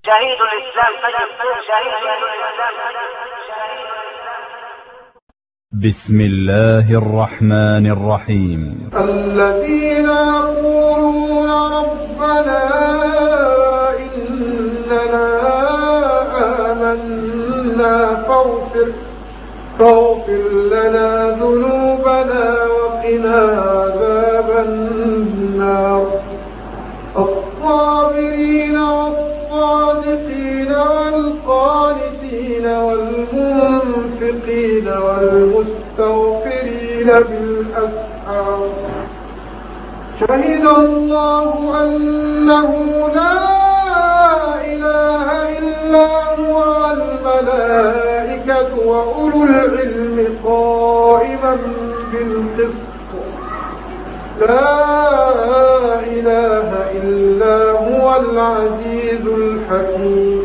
شهيد الإسلام شهيد الإسلام. بسم الله الرحمن الرحيم. الذين يقولون ربنا إننا آمنا فاغفر لنا ذنوبنا وقنا عذاب النار. الصابرين والصادقين والقانتين والمنفقين والمستغفرين بالأسحار. شهد الله أنه لا إله إلا هو والملائكة وأولو العلم قائما بالقسط. لا إله إلا هو العزيز الحكيم.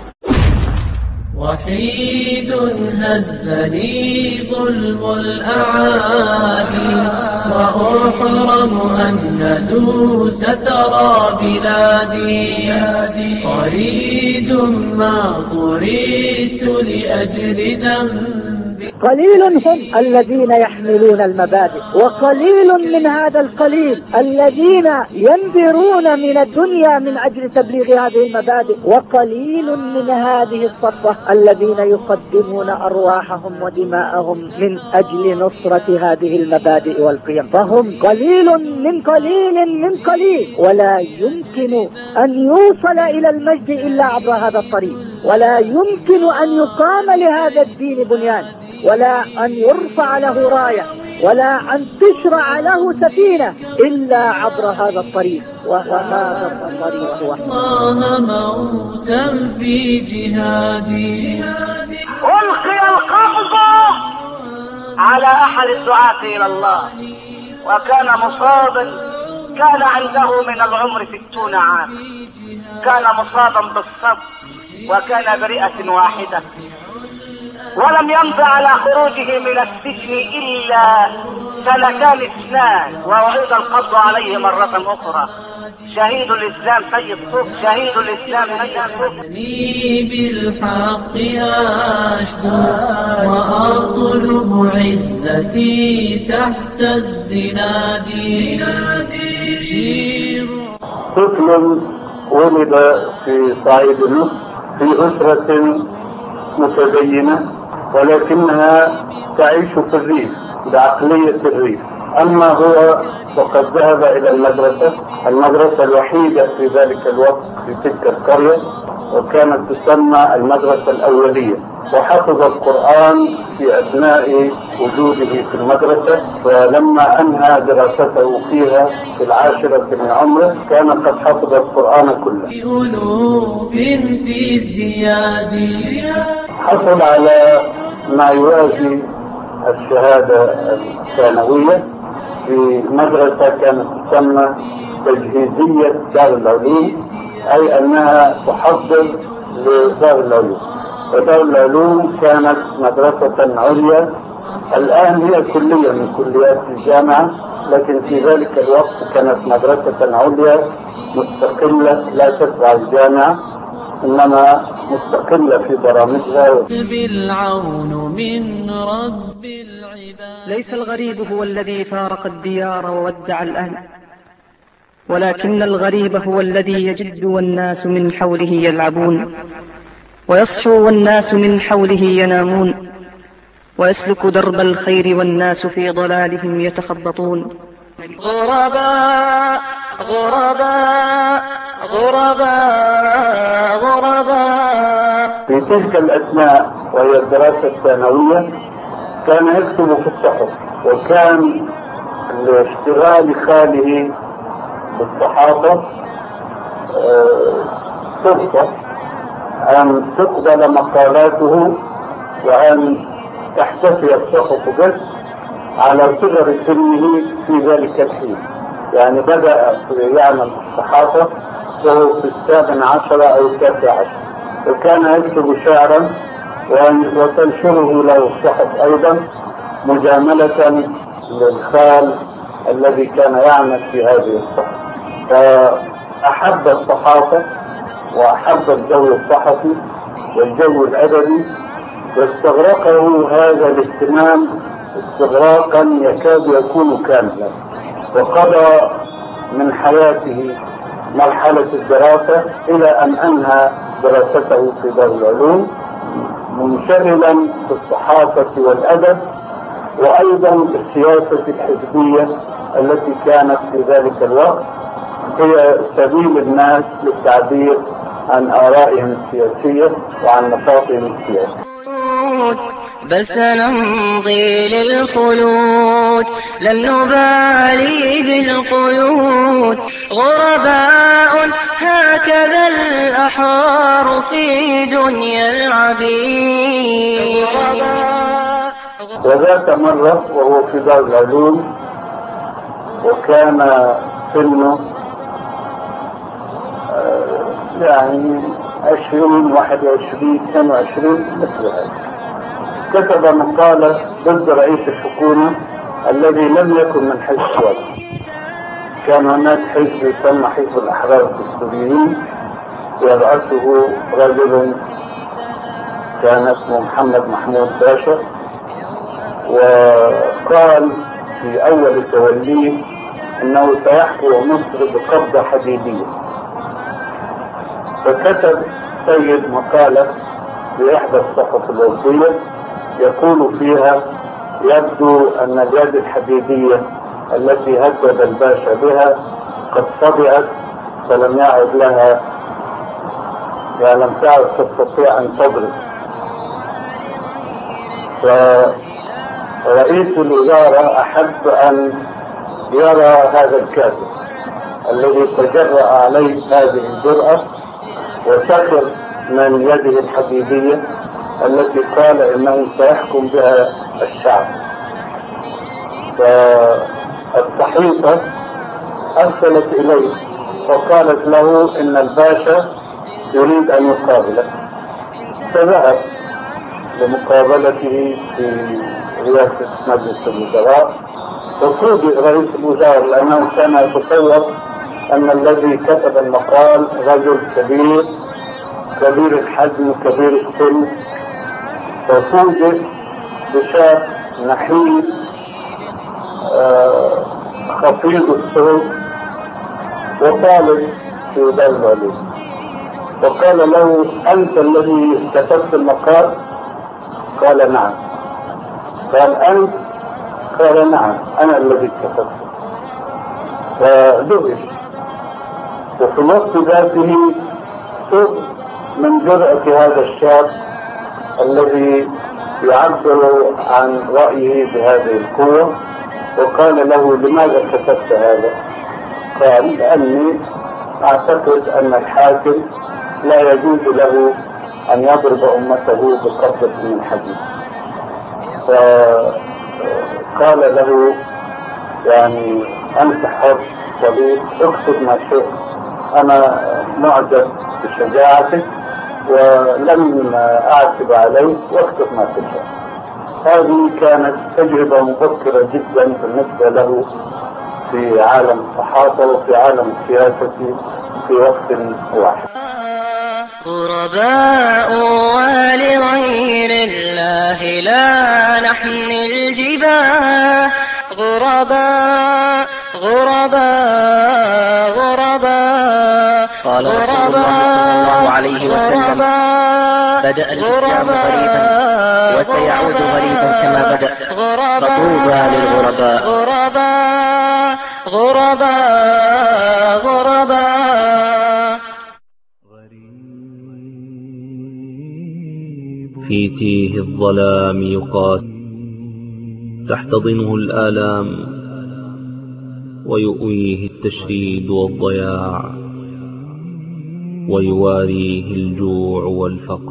وحيد هزني ظلم الأعادي وأحرم أن ندوس ترى بلادي. قريد ما طريت لأجل ذنبي. قليل هم الذين يحملون المبادئ، وقليل من هذا القليل الذين ينذرون من الدنيا من أجل تبليغ هذه المبادئ، وقليل من هذه الصفوة الذين يقدمون أرواحهم ودماءهم من أجل نصرة هذه المبادئ والقيم. فهم قليل من قليل من قليل، ولا يمكن أن يوصل إلى المجد إلا عبر هذا الطريق، ولا يمكن أن يقام لهذا الدين بنيان، ولا أن يرفع له راية، ولا أن تشرع له سفينة إلا عبر هذا الطريق. وهذا الطريق هو الله موتا في جهادي. ألقي القبض على أحد الدعاة إلى الله، وكان مصابا، كان عنده من العمر 60 عام، كان مصابا بالصبر، وكان برئة واحدة، ولم يمض على خروجه من السجن إلا 2 سنين، وأعيد القبض عليه مرة أخرى. شهيد الإسلام سيد صوف، شهيد الإسلام سيد صوف. بالحق أشدو وأطلب عزتي تحت الزناد. طفل ولد في صعيد مصر في أسرة متدينة، ولكنها تعيش في الريف بعقلية الريف. أما هو وقد ذهب إلى المدرسة الوحيدة في ذلك الوقت في تلك القرية، وكانت تسمى المدرسة الأولية، وحفظ القرآن في أثناء وجوده في المدرسة. فلما أنهى دراسته فيها في 10 من عمره كان قد حفظ القرآن كله. حصل على ما يوازي الشهادة الثانوية في مدرسة كانت تسمى تجهيزية دار العلوم، أي أنها تحضر لدار العلوم. ودار العلوم كانت مدرسة عليا، الآن هي كلية من كليات الجامعة، لكن في ذلك الوقت كانت مدرسة عليا مستقلة لا تتبع الجامعة، إنما مستقلة في برامجها. بالعون من رب العباد. ليس الغريب هو الذي فارق الديار وودع الأهل، ولكن الغريب هو الذي يجد والناس من حوله يلعبون، ويصحو والناس من حوله ينامون، ويسلك درب الخير والناس في ضلالهم يتخبطون. غرباء غرباء غرباء غرباء. في تلك الأثناء وهي الدراسة الثانوية كان يكتب في الصحف، وكان لاشتغال خاله بالصحافة فرصة أن تقبل مقالاته وأن تحتفي الصحف به على صغر سنه في ذلك الحين. يعني بدأ يعمل الصحافة وهو في 18 أو 19، وكان يكتب شعرا وتنشره له الصحف أيضا مجاملة للخال الذي كان يعمل في هذه الصحف. فأحب الصحافة وأحب الجو الصحفي والجو الأدبي، واستغرقه هذا الاهتمام استغراقا يكاد يكون كاملا، وقضى من حياته مرحلة الدراسة إلى أن أنهى دراسته في دار العلوم، منشغلا بالصحافة والأدب وأيضا بالسياسة الحزبية التي كانت في ذلك الوقت هي سبيل الناس للتعبير عن آرائهم السياسية وعن نشاطهم السياسي. بل سنمضي للخلود لن نبالي بالقيود، غرباء هكذا الأحرار في دنيا العبيد. وذات مرة وهو في دار العلوم وكان سنه يعني 20 21 22 مثل هذا، كتب مقالة ضد رئيس الحكومة الذي لم يكن من حزب الوطن. كان هناك حزب يسمى حزب الأحرار الدستوريين يرأسه رجل كان اسمه محمد محمود باشا، وقال في أول توليه أنه سيحكم مصر بقبضة حديدية. فكتب سيد مقالة في إحدى الصحف الوردية يقول فيها: يبدو أن اليد الحديدية التي هدد الباشا بها قد صدعت فلم يعد لها، يعني لم تعد تستطيع أن تضرب. فرئيس الوزارة أحب أن يرى هذا الكاتب الذي تجرأ عليه هذه الجرأة وسخر من يده الحديدية التي قال إنه سيحكم بها الشعب. فالصحيفة أرسلت إليه وقالت له إن الباشا يريد أن يقابله، فذهب لمقابلته في رئاسة مجلس الوزراء، وفوجئ رئيس الوزراء لأنه كان يتصور أن الذي كتب المقال رجل كبير الحجم كبير السن، ففوجئ بشاب نحيف خفيض الصوت وطالب في دار العلوم، وقال له: أنت الذي كتبت المقال؟ قال: نعم. قال: أنت؟ قال: نعم أنا الذي كتبته. فدهش، وفي الوقت ذاته صوت من جرأة هذا الشاب الذي يعبر عن رأيه بهذه القوة، وقال له: لماذا كتبت هذا؟ قال: لأني أعتقد أن الحاكم لا يجوز له أن يضرب أمته بقبضة من حديد. فقال له: يعني أنت حر صديق، اكتب ما شئت، أنا معجب بشجاعتك ولم أعتب عليك، واكتب ما تشاء. هذه كانت تجربة مبكرة جدا بالنسبة له في عالم الصحافة وفي عالم السياسة في وقت واحد. غرباء ولغير الله لا نحمي الجباه، غرباء غرباء غرباء. قال رسول الله صلى الله عليه وسلم: بدأ الإسلام غريبا وسيعود غريبا كما بدأ، فطوبى للغرباء. غرباء غرباء غرباء. في تيه الظلام يقاس، تحتضنه الآلام ويؤويه التشريد والضياع، ويواريه الجوع والفقر.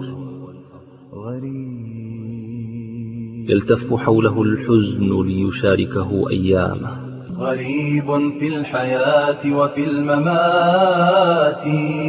يلتف حوله الحزن ليشاركه أيامه. غريب في الحياة وفي الممات،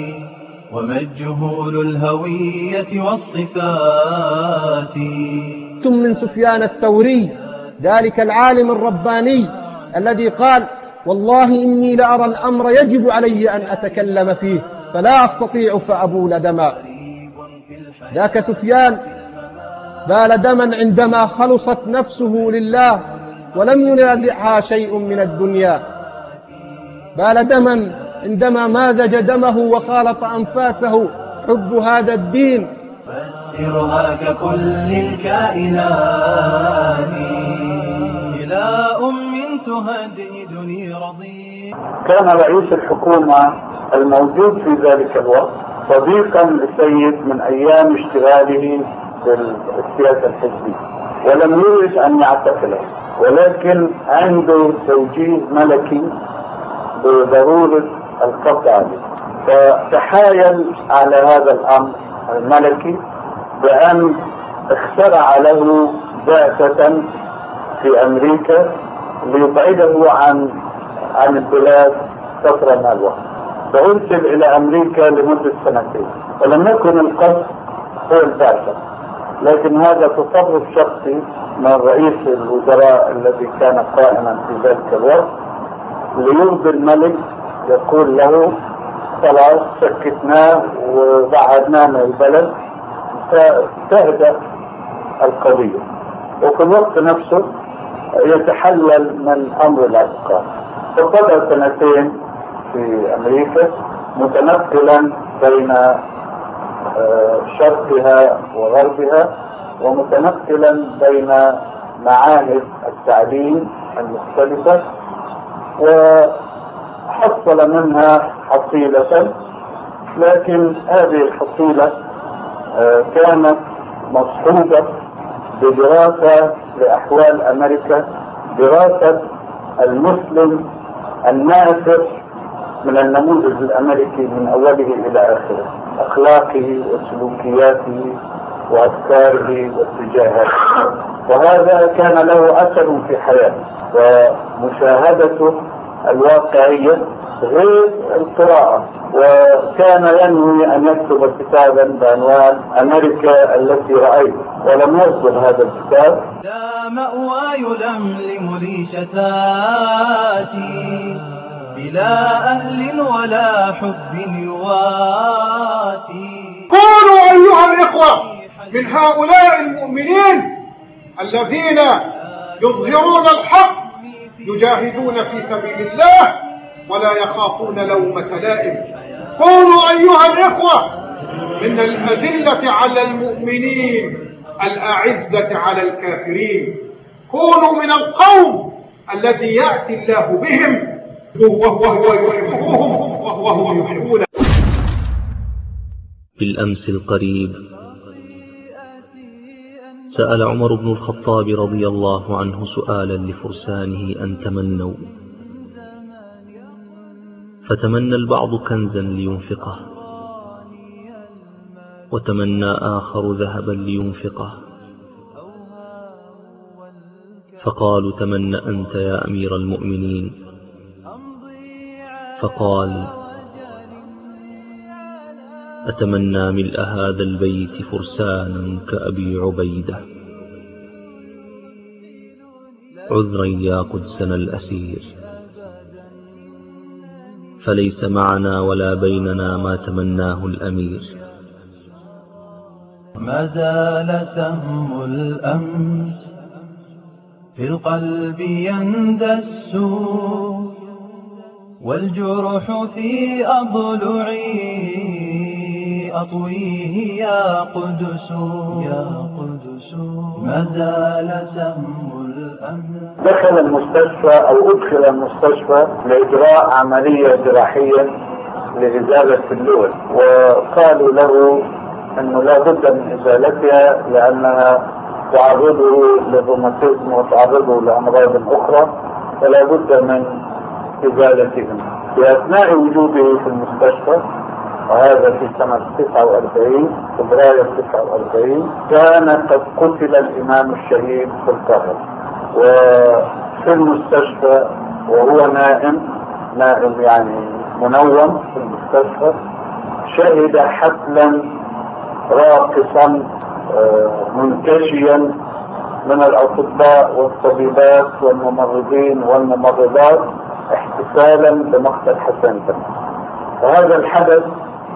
ومجهول الهوية والصفات. من سفيان الثوري ذلك العالم الرباني الذي قال: والله إني لأرى الأمر يجب علي أن أتكلم فيه، فلا أستطيع فأبول دما. ذاك سفيان بال دما عندما خلصت نفسه لله ولم ينازعها شيء من الدنيا. بال دما عندما مازج دمه وخالط أنفاسه حب هذا الدين. فسرها ككل الكائنات إلى تهددني رضيع. كان رئيس الحكومة الموجود في ذلك الوقت صديقا للسيد من أيام اشتغاله بالسياسة الحزبية، ولم يريد أن يعتقله، ولكن عنده توجيه ملكي بضرورة القبض عليه، فتحايل على هذا الأمر الملكي بأن اخترع له بعثة في أمريكا ليبعده عن البلاد فترة من الوقت، فأرسل إلى أمريكا لمدة 2 سنين، ولم يكن القصد هو البعثة، لكن هذا تصرف شخصي من رئيس الوزراء الذي كان قائما في ذلك الوقت ليرضي الملك، يقول له خلاص سكتناه وبعدناه من البلد فتهدأ القضية، وفي الوقت نفسه يتحلل من أمر العسكر. فقضى 2 سنين في أمريكا متنقلا بين شرقها وغربها، ومتنقلا بين معاهد التعليم المختلفة، وحصل منها حصيلة، لكن هذه الحصيلة كانت مصحوبة بدراسة لأحوال أمريكا، دراسة المسلم الناصر من النموذج الأمريكي من أوله إلى آخره، أخلاقه وسلوكياته وأفكاره واتجاهاته، وهذا كان له أثر في حياته، ومشاهدته الواقعية غير القراءة. وكان ينوي أن يكتب كتابا بعنوان أمريكا التي رأيت، ولم يصدر هذا الكتاب. لا مأوى يلملم لي شتاتي بلا أهل ولا حب يواتي. كونوا أيها الإخوة من هؤلاء المؤمنين الذين يظهرون الحق، يجاهدون في سبيل الله ولا يخافون لومة لائم. كونوا أيها الإخوة من الأذلة على المؤمنين الأعزة على الكافرين. كونوا من القوم الذي يأتي الله بهم وهو يحبهم وهو يحبونه. بالأمس القريب سأل عمر بن الخطاب رضي الله عنه سؤالا لفرسانه أن تمنوا، فتمنى البعض كنزا لينفقه، وتمنى آخر ذهبا لينفقه، فقالوا تمنى أنت يا أمير المؤمنين، فقال أتمنى ملء هذا البيت فرسانا كأبي عبيدة. عذرا يا قدسنا الأسير، فليس معنا ولا بيننا ما تمناه الأمير. ما زال سهم الأمس في القلب يندس، والجرح في أضلعي أطويه يا قدس يا قدس. ما زال سهم الأمس. دخل المستشفى أو أدخل المستشفى لإجراء عملية جراحية لإزالة اللون، وقالوا له أنه لا بد من إزالتها لأنها تعرضه للروماتيزم وتعرضه لأمراض أخرى، فلا بد من إزالتهم. في أثناء وجوده في المستشفى، وهذا في سنة 49 فبراير 49، كان قد قتل الإمام الشهيد في القاهرة، وفي المستشفى وهو نائم يعني منوم في المستشفى، شهد حفلا راقصا منتشيا من الأطباء والطبيبات والممرضين والممرضات احتفالا بمقتل حسن بن. وهذا الحدث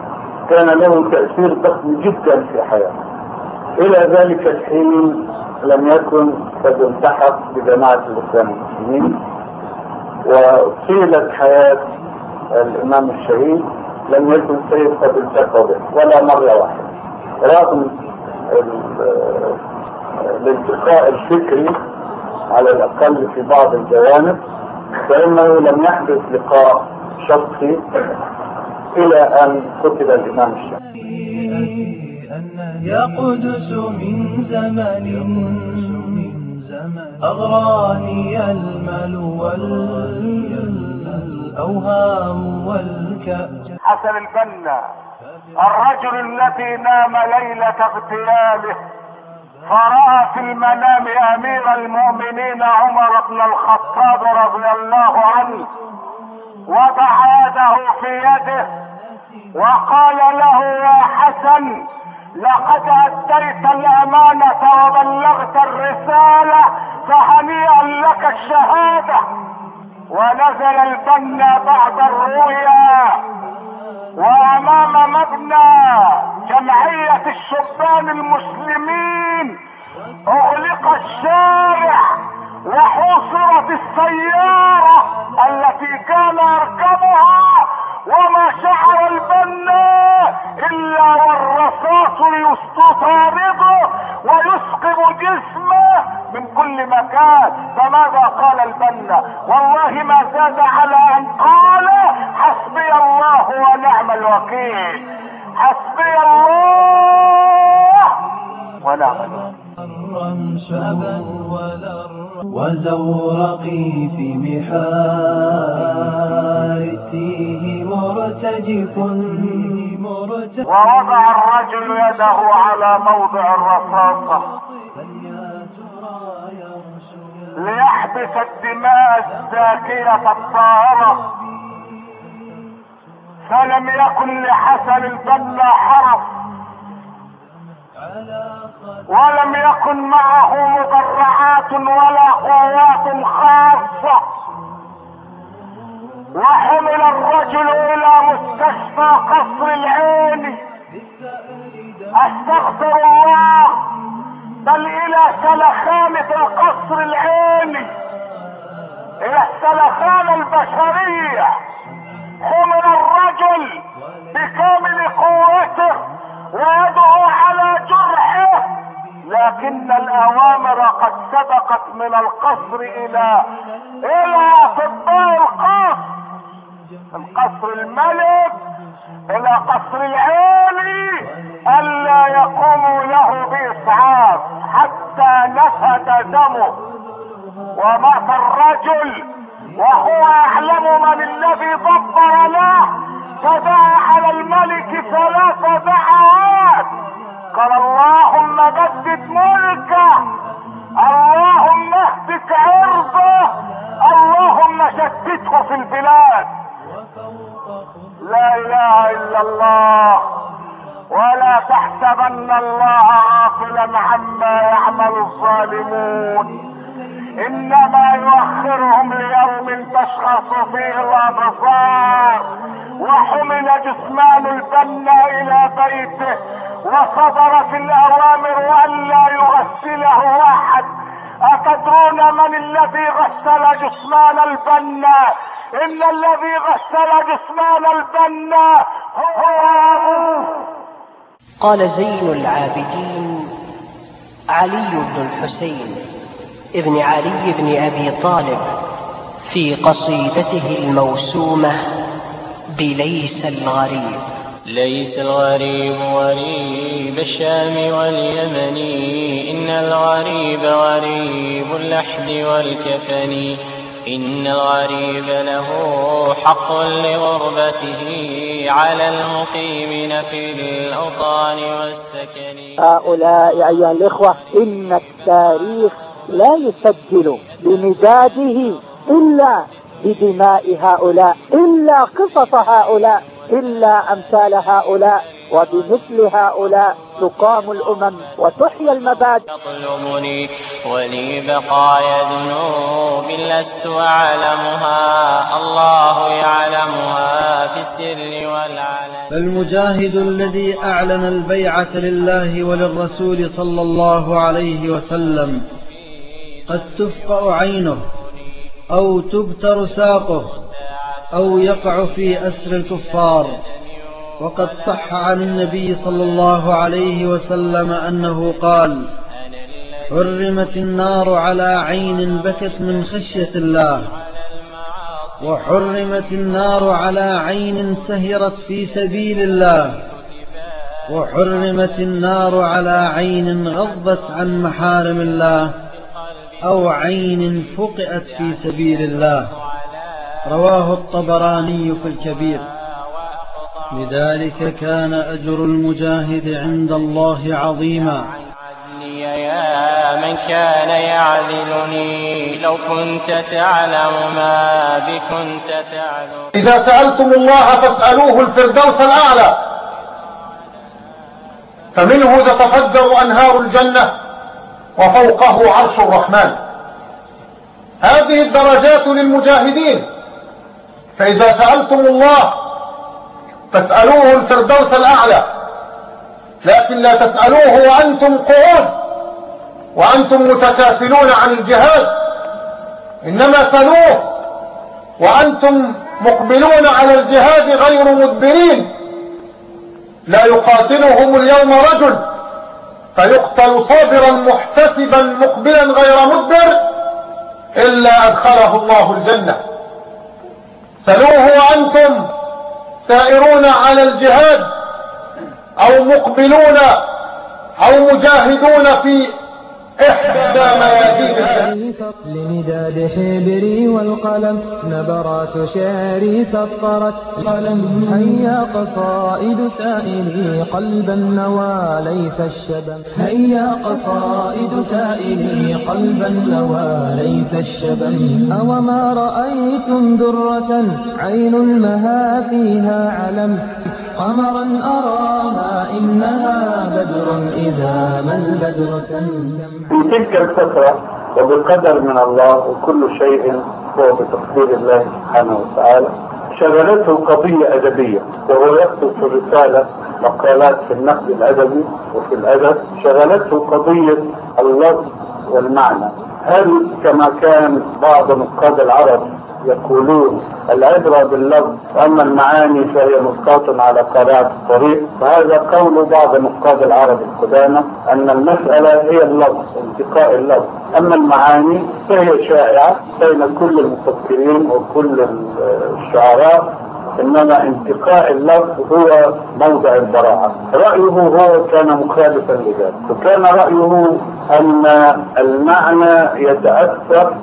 كان له تأثير ضخم جدا في حياته. إلى ذلك الحين لم يكن قد التحق بجماعة الإسلام المسلمين، وطيلة حياة الإمام الشهيد لم يكن سيد قد التقى به ولا مرة واحدة، رغم الالتقاء الفكري على الأقل في بعض الجوانب، فإنه لم يحدث لقاء شخصي إلى أن قتل الإمام الشهيد. يا قدس من زمن أغراني المال والأوهام والكأس. حسن البنا الرجل الذي نام ليلة اغتياله فرأى في المنام أمير المؤمنين عمر بن الخطاب رضي الله عنه، وضع يده في يده وقال له: يا حسن، لقد أديت الأمانة وبلغت الرسالة، فهنيئا لك الشهادة. ونزل البنا بعد الرؤيا وأمام مبنى جمعية الشبان المسلمين أغلق الشارع وحوصرت السيارة التي كان يركبها، وما شعر البنا إلا والرصاص يطارده ويسقط جسمه من كل مكان. فماذا قال البنا؟ والله ما زاد على أن قال: حسبي الله ونعم الوكيل، حسبي الله ونعم الوكيل. وزورقي في بحار فيه مرتجف. ووضع الرجل يده على موضع الرصاصة ليحبس الدماء الزاكية الطاهرة، فلم يكن لحسن البنا حرس ولم يكن معه مدرعات ولا قوات خاصة، وحمل الرجل إلى مستشفى قصر العين، استغفر الله، بل إلى سلخانة القصر العيني، إلى السلخانة البشرية. حمل الرجل بكامل قوته ويده على جرحه، لكن الأوامر قد سبقت من القصر إلى أطباء القصر الملك، إلى قصر العيني، ألا يقوموا له بإسعاف حتى نفد دمه. ومات الرجل وهو يعلم من الذي دبر له، فدعا على الملك 3 دعوات، قال: اللهم بدد ملكه، اللهم اهتك عرضه، اللهم شتته في البلاد. لا اله الا الله. ولا تحسبن الله غافلا عما يعمل الظالمون، انما يؤخرهم ليوم تشخص فيه الابصار. وحمل جثمان البنا الى بيته، وصدرت الاوامر الا يغسله احد. اتدرون من الذي غسل جثمان البنا؟ ان الذي غسل جثمان البنا هو ابوه. قال زين العابدين علي بن الحسين ابن علي بن أبي طالب في قصيدته الموسومة بليس الغريب: ليس الغريب غريب الشام واليمن، إن الغريب غريب اللحد والكفن، إن الغريب له حق لغربته على المقيمين في الأوطان والسكن. هؤلاء أيها الإخوة إن التاريخ لا يسجل بمداده إلا بدماء هؤلاء، إلا قصص هؤلاء. إلا أمثال هؤلاء، وبمثل هؤلاء تقام الأمم وتحيا المبادئ. تطلبني ولي بقايا ذنوب لست أعلمها، الله يعلمها في السر والعلن. فالمجاهد الذي أعلن البيعة لله وللرسول صلى الله عليه وسلم قد تفقأ عينه أو تبتر ساقه أو يقع في أسر الكفار. وقد صح عن النبي صلى الله عليه وسلم أنه قال: حرمت النار على عين بكت من خشية الله، وحرمت النار على عين سهرت في سبيل الله، وحرمت النار على عين غضت عن محارم الله، أو عين فقئت في سبيل الله. رواه الطبراني في الكبير. لذلك كان أجر المجاهد عند الله عظيما. يا من كان يعذلني لو كنت تعلم ما بكنت تعلم. إذا سألتم الله فاسألوه الفردوس الأعلى، فمنه تتفجر أنهار الجنة وفوقه عرش الرحمن. هذه الدرجات للمجاهدين. فإذا سألتم الله فاسألوه الفردوس الأعلى، لكن لا تسألوه وأنتم قعود وأنتم متكاسلون عن الجهاد، إنما سألوه وأنتم مقبلون على الجهاد غير مدبرين. لا يقاتلهم اليوم رجل فيقتل صابرا محتسبا مقبلا غير مدبر إلا أدخله الله الجنة. سألوه وأنتم سائرون على الجهاد أو مقبلون أو مجاهدون في إحدى ميادين الجهاد. لمداد حبري والقلم نبرات شعري سطرت قلم. هيا قصائد سائلي قلبا نوى ليس الشبم. هيا قصائد سائلي قلبا نوى ليس الشبم. أوما رأيتم درة عين المها فيها علم. قمرا أراها إنها بدر إذا ما البدر تنتم. في تلك الفترة وبقدر من الله وكل شيء هو بتقدير الله سبحانه وتعالى شغلته قضية أدبية، وهو يكتب في الرسالة مقالات في النقد الأدبي وفي الأدب. شغلته قضية اللفظ والمعنى. هل كما كان بعض نقاد العرب يقولون العبرة باللفظ وأما المعاني فهي مسقط على قارعة الطريق، وهذا قول بعض نقاد العرب القدامى أن المسألة هي اللفظ، انتقاء اللفظ، أما المعاني فهي شائعة بين كل المفكرين وكل الشعراء، إنما انتقاء اللفظ هو موضع البراعة. رأيه هو كان مخالفا لذلك، وكان رأيه أن المعنى يتأثر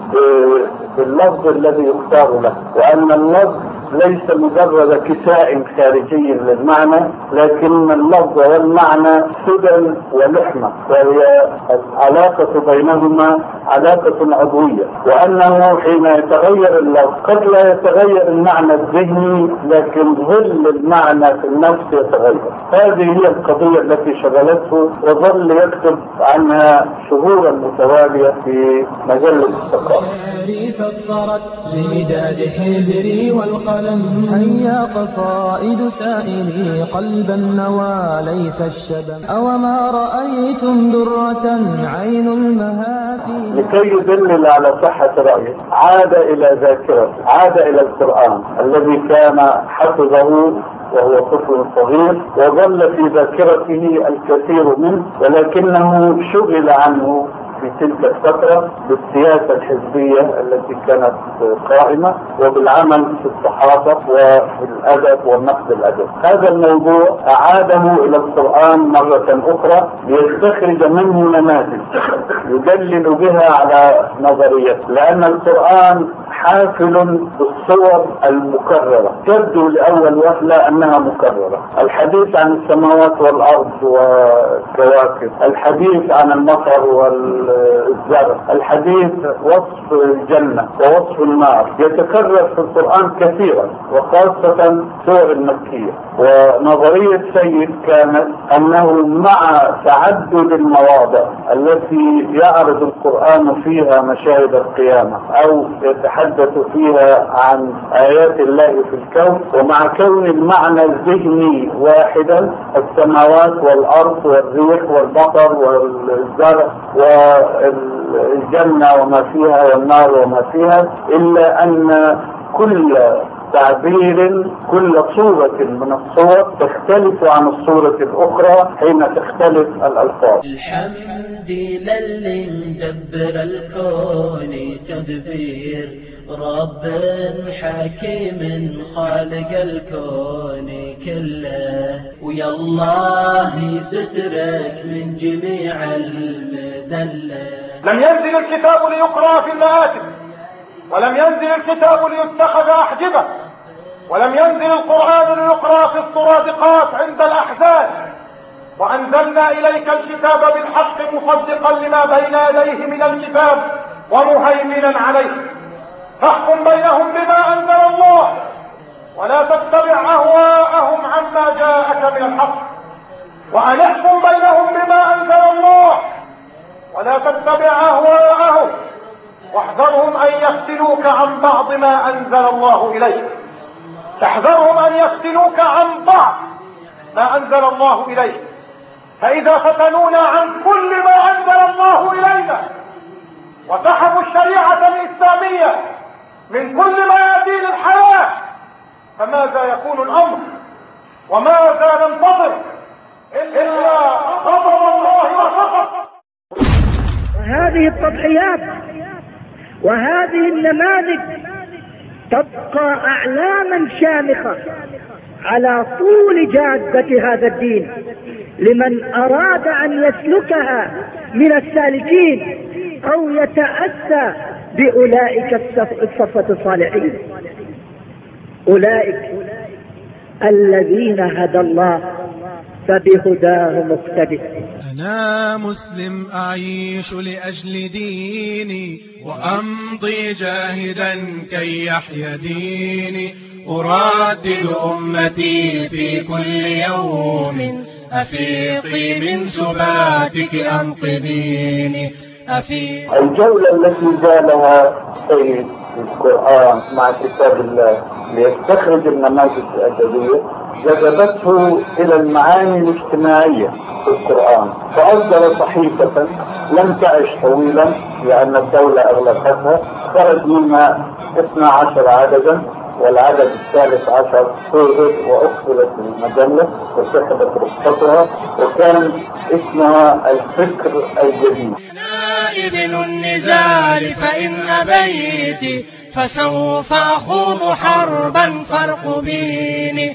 باللفظ الذي يختار له، وأن اللفظ ليس مجرد كساء خارجي للمعنى، لكن اللفظ والمعنى سدى ولحمة، وهي العلاقة بينهما علاقة عضوية، وأنه حين يتغير اللفظ قد لا يتغير المعنى الذهني، لكن ظل المعنى في النفس يتغير. هذه هي القضية التي شغلته، وظل يكتب عنها شهورا متوالية في مجلة الثقافة. سطرت لمداد حبري والقلم. هيا قصائد سائلي قلبا نوى ليس الشبم. أوما رأيتم درة عين المهافي. لكي يدلل على صحة رأيه عاد إلى ذاكرته، عاد إلى القرآن الذي كان حفظه وهو طفل صغير، وظل في ذاكرته الكثير منه، ولكنه شغل عنه في تلك الفترة بالسياسة الحزبية التي كانت قائمة، وبالعمل في الصحافة وفي الأدب والنقد الأدب. هذا الموضوع أعاده إلى القرآن مرة أخرى ليستخرج منه نماذج يدلل بها على نظريته، لأن القرآن حافل بالصور المكررة، تبدو لأول وهلة أنها مكررة. الحديث عن السماوات والأرض والكواكب، الحديث عن المطر الزرع. الحديث وصف الجنة ووصف النار يتكرر في القرآن كثيرا، وخاصة سور المكية. ونظرية سيد كانت أنه مع تعدد المواضع التي يعرض القرآن فيها مشاهد القيامة أو يتحدث فيها عن آيات الله في الكون، ومع كون المعنى الذهني واحدا، السماوات والأرض والريح والبقر والزرع والجنة وما فيها والنار وما فيها، إلا أن كل تعبير، كل صورة من الصور تختلف عن الصورة الأخرى حين تختلف الألفاظ. الحمد لله مدبر الكون تدبير، رب حكيم خالق الكون كله، ويا الله سترك من جميع المذلة. لم ينزل الكتاب ليقرأ في المآتم، ولم ينزل الكتاب ليتخذ أحجبة، ولم ينزل القرآن ليقرأ في الصرادقات عند الأحزان، وأنزلنا إليك الكتاب بالحق مصدقا لما بين يديه من الكتاب ومهيمنا عليه، فاحكم بينهم بما أنزل الله ولا تتبع أهواءهم عما جاءك من الحق، وأن احكم بينهم بما أنزل الله ولا تتبع أهواءهم، واحذرهم أن يفتنوك عن بعض ما أنزل الله إليك. احذرهم أن يفتنوك عن بعض ما أنزل الله إليك، فإذا فتنونا عن كل ما أنزل الله إلينا وسحبوا الشريعة الإسلامية من كل ميادين الحياة، فماذا يكون الأمر؟ وماذا ننتظر إلا غضب الله وسخط. هذه التضحيات وهذه النماذج تبقى أعلاما شامخة على طول جادة هذا الدين لمن أراد أن يسلكها من السالكين أو يتأسى بأولئك الصفة الصالحين، أولئك الذين هدى الله فبهداه مقتدي. أنا مسلم أعيش لأجل ديني وأمضي جاهدا كي يحيا ديني، أردد أمتي في كل يوم أفيقي من سباتك أنقذيني. الجولة التي جالها سيد في القرآن مع كتاب الله ليستخرج النماذج الأدبية جذبته إلى المعاني الاجتماعية في القرآن، فأصدر صحيفة لم تعش طويلا لأن الدولة أغلقتها، خرج منها 12 عددا، والعدد الثالث عشر صوغت وأقفلت المجلة وسحبت رخصتها، وكان اسمها الفكر الجديد. ابن النزال فإن أبيت فسوف أخوض حربا فارقبيني.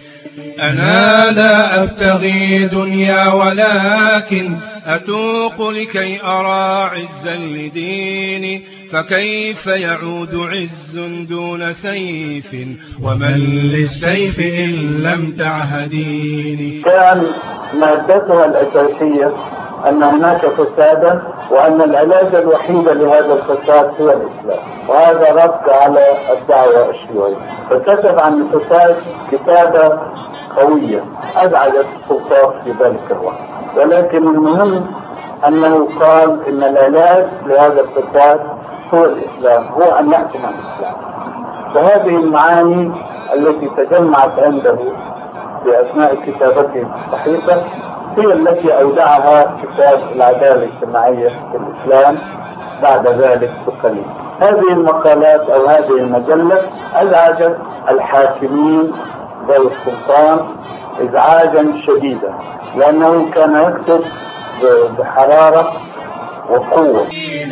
أنا لا أبتغي دنيا ولكن أتوق لكي أرى عزا لديني، فكيف يعود عز دون سيف ومن للسيف إن لم تعهديني. كان مادتها الأساسية أن هناك فسادا وأن العلاج الوحيد لهذا الفساد هو الإسلام، وهذا رد على الدعوة الشيوعية. فكتب عن الفساد كتابة قوية أزعجت السلطات في ذلك الوقت، ولكن المهم أنه قال إن العلاج لهذا الفساد هو الإسلام، هو أن يحكم الإسلام. وهذه المعاني التي تجمعت عنده بأثناء كتابته الصحيفة هي التي أودعها كتاب العدالة الاجتماعية في الإسلام بعد ذلك بقليل. هذه المقالات أو هذه المجلة أزعجت الحاكمين ذوي السلطان إزعاجا شديدا، لأنه كان يكتب بحرارة وقوة.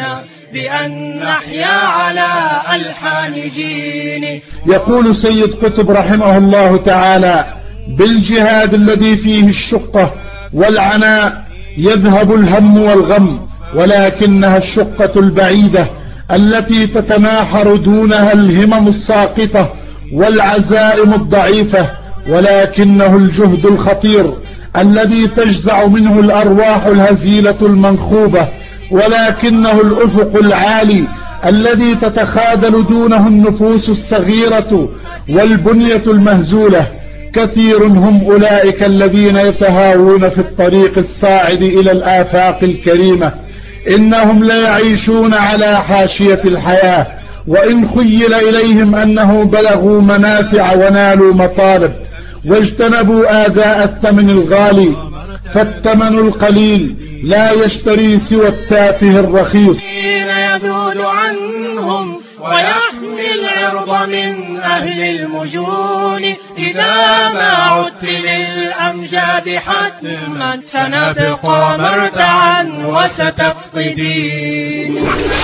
بأن نحيا على ألحان جيني. يقول سيد قطب رحمه الله تعالى: بالجهاد الذي فيه الشقة والعناء يذهب الهم والغم، ولكنها الشقة البعيدة التي تتناحر دونها الهمم الساقطة والعزائم الضعيفة، ولكنه الجهد الخطير الذي تجزع منه الأرواح الهزيلة المنخوبة، ولكنه الأفق العالي الذي تتخاذل دونه النفوس الصغيرة والبنية المهزولة. كثير هم أولئك الذين يتهاوون في الطريق الصاعد إلى الآفاق الكريمة، إنهم ليعيشون على حاشية الحياة، وإن خيل إليهم أنه بلغوا منافع ونالوا مطالب واجتنبوا آذاء الثمن الغالي، فالثمن القليل لا يشتري سوى التافه الرخيص. يذول عنهم ويحمي العرض من أهل المجون. إذا ما عدت للأمجاد حتما سنبقى مرتعا وستفقدين.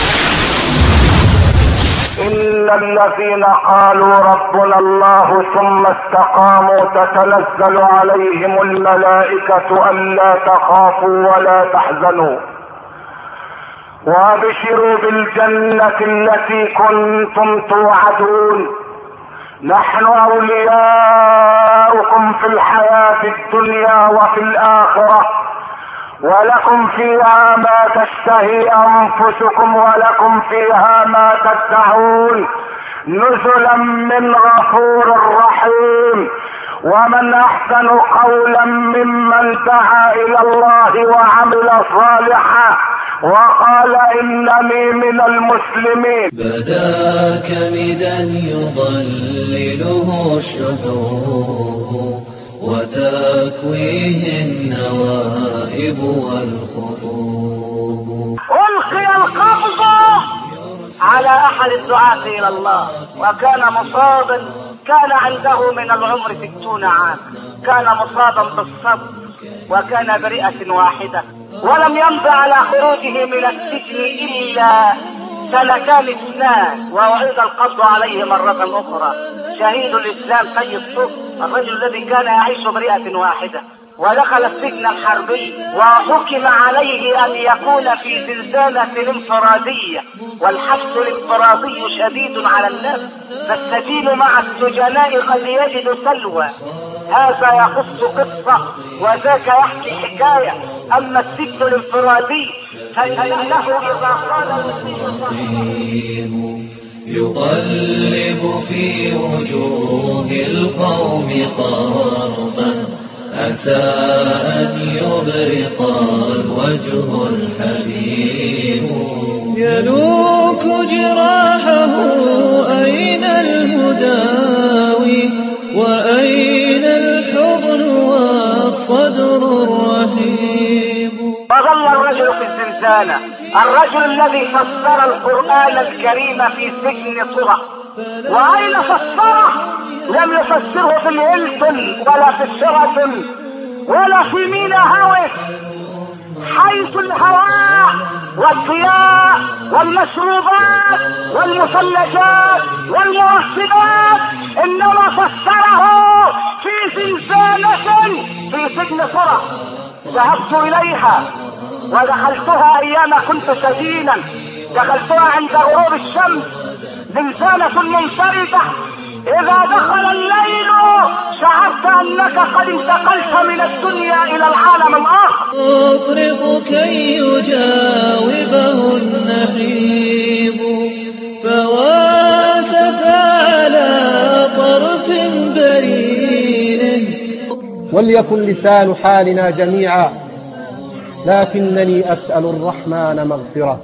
إن الذين قالوا ربنا الله ثم استقاموا تتنزل عليهم الملائكة ألا تخافوا ولا تحزنوا وابشروا بالجنة التي كنتم توعدون. نحن أولياؤكم في الحياة الدنيا وفي الآخرة، ولكم فيها ما تشتهي أنفسكم ولكم فيها ما تدعون، نزلا من غفور رحيم. ومن أحسن قولا ممن دعا إلى الله وعمل صالحا وقال إنني من المسلمين. بدا كمدا يضلله الشحوب وتكويه النوائب والخطوب. ألقي القبض على أحد الدعاة إلى الله وكان مصابا، كان عنده من العمر 60 عاما، كان مصابا بالصبر وكان برئة واحدة، ولم يمض على خروجه من السجن إلا 2 وأعيد القبض عليه مرة أخرى. شهيد الإسلام سيد صبر، الرجل الذي كان يعيش برئة واحدة ودخل السجن الحربي وحكم عليه أن يكون في زنزانة انفرادية، والحبس الانفرادي شديد على الناس، فالسجين مع السجناء قد يجد سلوى. هذا يقص قصة وذاك يحكي حكاية. أما السجن الانفرادي فإنه إذا قال يقلب في وجوه القوم طرفا عسى أن يبرق الوجه الحبيب. يلوك جراحه أين المداوي وأين الحضن والصدر الرحيم. فظل الرجل في الزنزانة، الرجل الذي فسر القرآن الكريم في سجن طرة. وأين فسره؟ لم يفسره في الهيلتون ولا في الشيراتون ولا في مينا هاوس، حيث الهواء والضياء والمشروبات والمثلجات والمعصبات، إنما فسره في زنزانة في سجن طرة. ذهبت إليها ودخلتها أيام كنت سجينا، دخلتها عند غروب الشمس، زنزانة منفردة. إذا دخل الليل شعرت أنك قد انتقلت من الدنيا إلى العالم الآخر. أطرق كي يجاوبه النحيب فواسف على طرف بريء. وليكن لسان حالنا جميعا لكنني أسأل الرحمن مغفرة،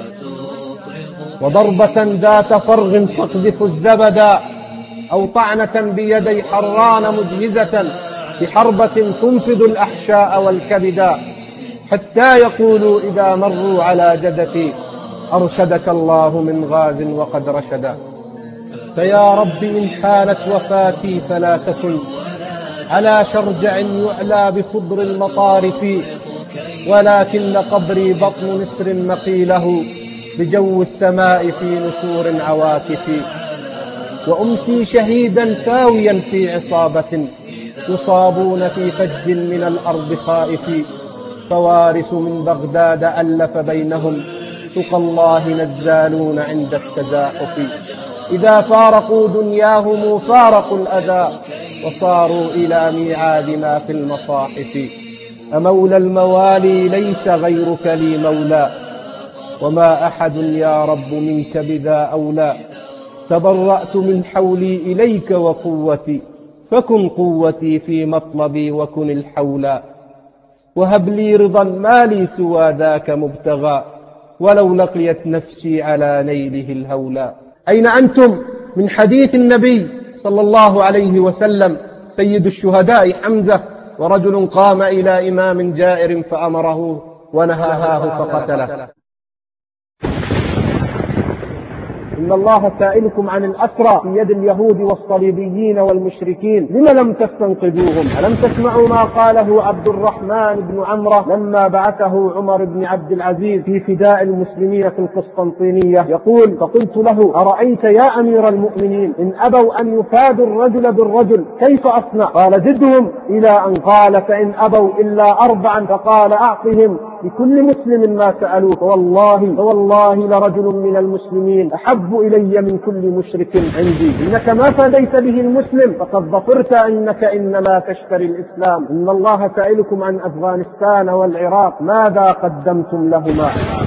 وضربة ذات فرغ تقذف الزبدا، أو طعنة بيدي حران مجهزة بحربة تنفذ الأحشاء والكبدا، حتى يقولوا إذا مروا على جدتي أرشدك الله من غاز وقد رشدا. فيا رب إن حالت وفاتي فلا تكن على شرجع يعلى بخضر المطارف، ولكن قبري بطن نسر مقيله بجو السماء في نسور عواكف. وأمسي شهيدا ثاويا في عصابة يصابون في فج من الأرض خائف، فوارث من بغداد ألف بينهم تقى الله نزالون عند التزاحف. إذا فارقوا دنياهم فارقوا الأذى وصاروا إلى ميعاد ما في المصاحف. أمولى الموالي ليس غيرك لي مولى، وما أحد يا رب منك بذا أولى. تبرأت من حولي إليك وقوتي، فكن قوتي في مطلبي وكن الحولى. وهب لي رضا ما لي سوى ذاك مبتغى، ولو لقيت نفسي على نيله الهولى. أين أنتم من حديث النبي صلى الله عليه وسلم سيد الشهداء حمزة، ورجل قام إلى إمام جائر فأمره ونهاه فقتله. إن الله سائلكم عن الأسرى في يد اليهود والصليبيين والمشركين، لم لم تستنقذوهم؟ ألم تسمعوا ما قاله عبد الرحمن بن عمرو لما بعثه عمر بن عبد العزيز في فداء المسلمين في القسطنطينية؟ يقول: فقلت له: أرأيت يا أمير المؤمنين إن أبوا أن يفادوا الرجل بالرجل كيف أصنع؟ قال: زدهم، إلى أن قال: فإن أبوا إلا 4 فقال: أعطهم لكل مسلم ما سألوه، فوالله لرجل من المسلمين أحب إلي من كل مشرك عندي. إنك ما فديت به المسلم فقد ظفرت، إنك إنما تشتري الإسلام. إن الله سائلكم عن أفغانستان والعراق، ماذا قدمتم لهما؟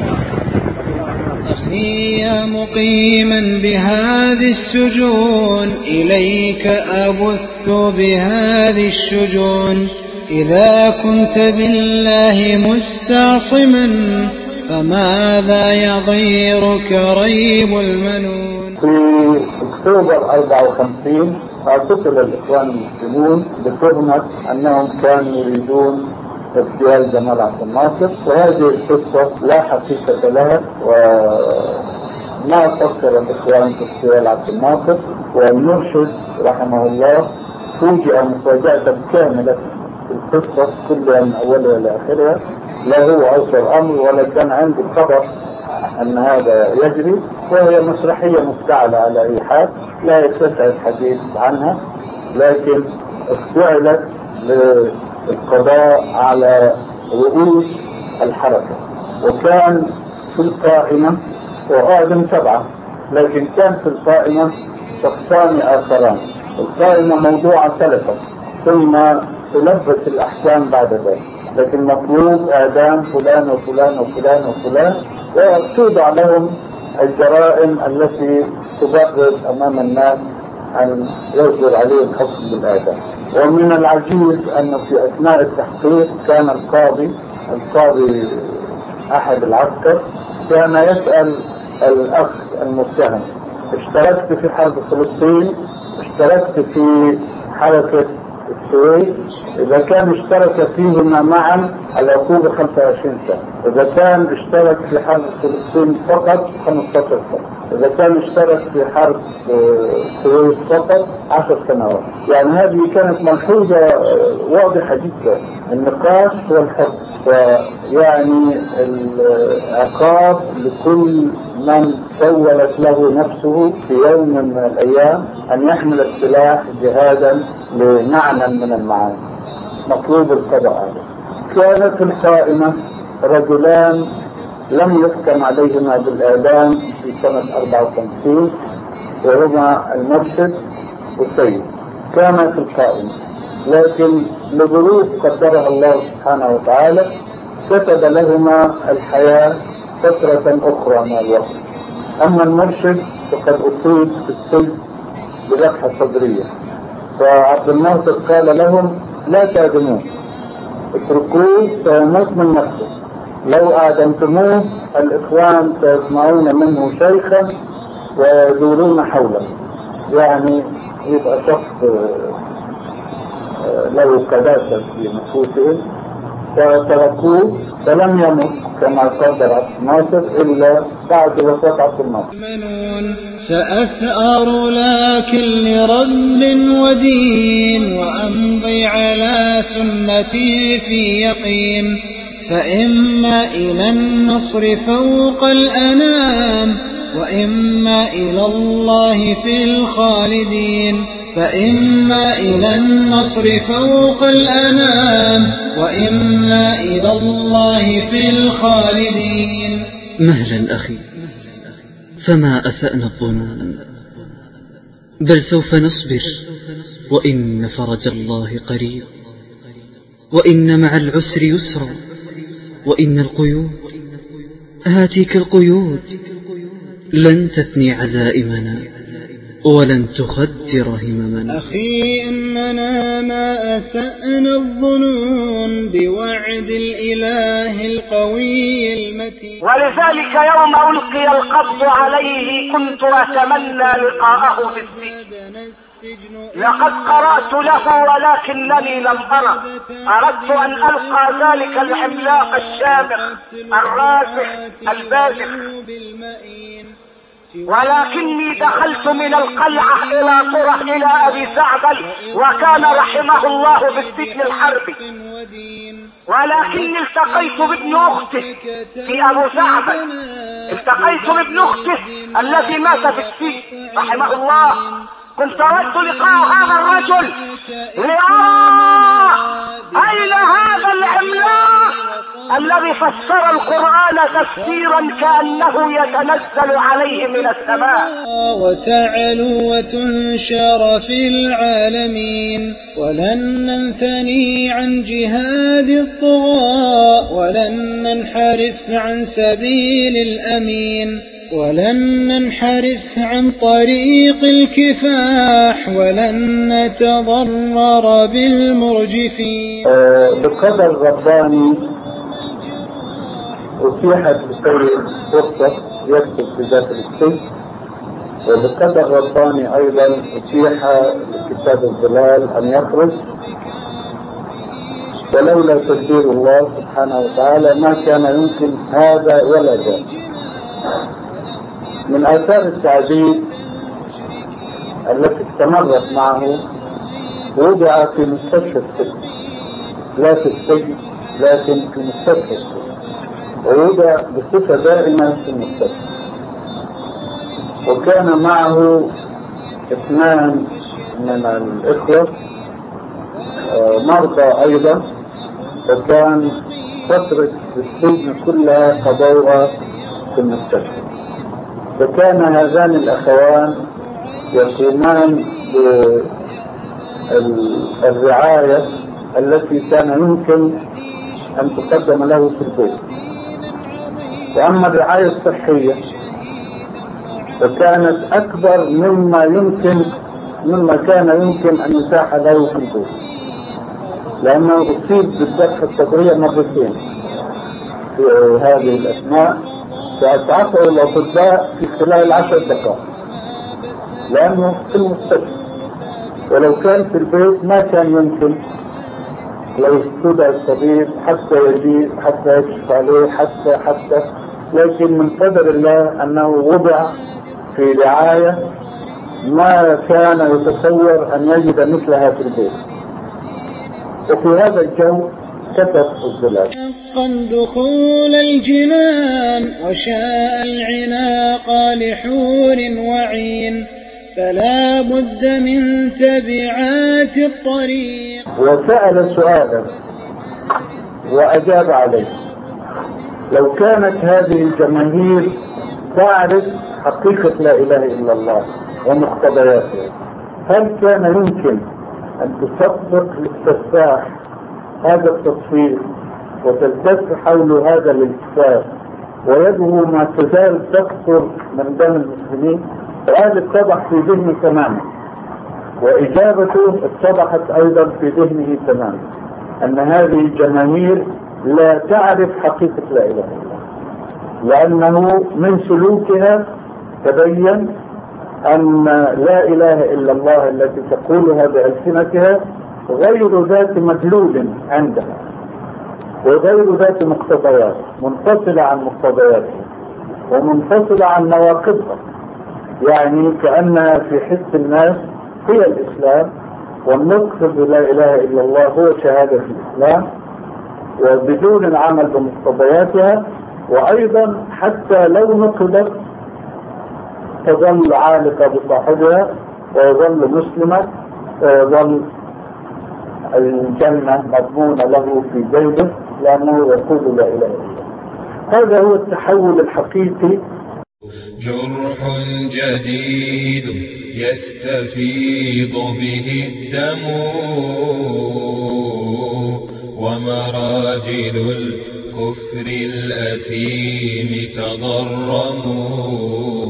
أخي يا مقيما بهذه السجون، إليك أبث بهذه الشجون. إذا كنت بالله مستعصما، فماذا يضيرك ريب المنون؟ في أكتوبر 54 اعتقل الإخوان المسلمون بتهمة أنهم كانوا يريدون اغتيال جمال عبد الناصر، وهذه القصة لا حقيقة لها، وما فكر الإخوان في اغتيال عبد الناصر. والمرشد رحمه الله فوجئ مفاجأة كاملة في القصة كلها من أولها إلى آخرها، لا هو أوصى الأمر ولا كان عندي خبر أن هذا يجري، وهي مسرحية مفتعلة على أي حال لا يتسع الحديث عنها، لكن افتعلت للقضاء على رؤوس الحركة. وكان في القائمة وآدم 7، لكن كان في القائمة شخصان آخران. القائمة موضوعة سلفا ثم تلبس الأحكام بعد ذلك، لكن مطلوب إعدام فلان وفلان وفلان وفلان، وتوضع لهم الجرائم التي تبرر أمام الناس أن يصدر عليهم حكم بالإعدام. ومن العجيب أنه في أثناء التحقيق كان القاضي أحد العسكر كان يسأل الأخ المتهم: اشتركت في حرب فلسطين؟ اشتركت في حركة السويس؟ إذا كان اشترك فيهما معا العقوبة 25 سنة، إذا كان اشترك في حرب فلسطين فقط 15 سنة، إذا كان اشترك في حرب السويس فقط 10 سنوات. يعني هذه كانت ملحوظة واضحة جدا. النقاش والحكم، ويعني العقاب لكل من سولت له نفسه في يوم من الأيام أن يحمل السلاح جهادا لمعنى من المعاني، مطلوب القضاء عليه. كانت القائمة رجلان لم يحكم عليهما بالإعدام في سنة 54، وهما المرشد والسيد. كان في القائمة، لكن لظروف قدرها الله سبحانه وتعالى كتب لهما الحياة فترة أخرى من الوقت. أما المرشد فقد أصيب في السجن بذبحة صدرية، فعبد الناصر قال لهم: لا تعدموه، اتركوه سيموت من نفسه. لو أعدمتموه الإخوان سيصنعون منه شيخا ويدورون حوله، يعني يبقى شخص له قداسة في نفوسهم. فتركوه فلم يمت كما قدر عبد الناصر إلا بعد وفاة عبد الناصر. سأثأر لكن لرب ودين، وأمضي على سنتي في يقين. فإما إلى النصر فوق الأنام، وإما إلى الله في الخالدين. فإما إلى النصر فوق الأنام، وإما إلى الله في الخالدين. مهلا أخي، فما أسأنا الظنون، بل سوف نصبر، وإن فرج الله قريب. وإن مع العسر يسرا، وإن القيود هاتيك القيود لن تثني عزائمنا ولن تخدر هممنا. أخي إننا ما أسأنا الظنون بوعد الإله القوي المتين. ولذلك يوم ألقي القبض عليه كنت أتمنى لقاءه في السجن. لقد قرأت له ولكنني لم أرى. أردت أن ألقى ذلك العملاق الشامخ الراسخ البازخ، ولكني دخلت من القلعة إلى طرح إلى أبي زعبل، وكان رحمه الله بالسجن الحربي، ولكني التقيت بابن أخته في أبو زعبل، التقيت بابن أخته الذي مات في السجن رحمه الله. كنت أردت لقاء هذا الرجل لأرى أين هذا العملاق الذي فسر القرآن تفسيرا كأنه يتنزل عليه من السماء. وتعلو وتنشر في العالمين، ولن ننثني عن جهاد الطغاة، ولن ننحرف عن سبيل الأمين، ولن ننحرف عن طريق الكفاح، ولن نتضرر بالمرجفين. بقدر رباني أتيحت للسيد فرصة يكتب في ذات السجن، وبقدر رباني أيضا أتيح لكتاب الظلال أن يخرج، ولولا تدبير الله سبحانه وتعالى ما كان يمكن هذا ولا ذاك. من آثار التعذيب التي استمرت معه وضع في مستشفى السجن، لا في السجن لكن في مستشفى السجن، ووضع بصفة دائمة في المستشفى. وكان معه 2 من الإخوة مرضى أيضا، وكان فترة السجن كلها قضوها في المستشفى. فكان هذان الأخوان يقومان بالرعاية التي كان يمكن أن تقدم له في البيت. وأما الرعاية الصحية فكانت أكبر مما كان يمكن أن يتاح له في البيت، لأنه أصيب بالذبحة الصدرية مرتين في هذه الأثناء، فأسعفه الأطباء في خلال 10 دقائق لأنه في المستشفى. ولو كان في البيت ما كان يمكن، لو استدعى الطبيب حتى يجيء حتى يكشف عليه حتى لكن من قدر الله أنه وضع في رعاية ما كان يتصور أن يجد مثلها في البيت. وفي هذا الجو كتب الظلال: حقا دخول الجنان، وشاء العناق لحور وعين، فلا بد من تبعات الطريق. وسأل سؤالا وأجاب عليه: لو كانت هذه الجماهير تعرف حقيقة لا إله إلا الله ومقتضياته، هل كان يمكن أن تصدق للتفاح هذا التصوير وتلتف حول هذا الالتفاف ويده ما تزال تكثر من دم المسلمين؟ وهذا اتضح في ذهنه تماما، وإجابته اتضحت أيضا في ذهنه تماما، أن هذه الجماهير لا تعرف حقيقة لا إله إلا الله، لأنه من سلوكها تبين أن لا إله إلا الله التي تقولها بألسنتها غير ذات مدلول عندها، وغير ذات مقتضيات، منفصلة عن مقتضياتها ومنفصلة عن نواقضها. يعني كأنها في حس الناس هي الإسلام، والنطق بلا إله إلا الله هو شهادة الإسلام، وبدون العمل بمقتضياتها. وأيضا حتى لو نقضت تظل عالقة بصاحبها ويظل مسلمة، ويظل الجنة مضمونة له في جيبه لأنه يقول لا إله إلا الله. هذا هو التحول الحقيقي. جرح جديد يستفيض به الدم، ومراجل الكفر الأثيم تضرموا.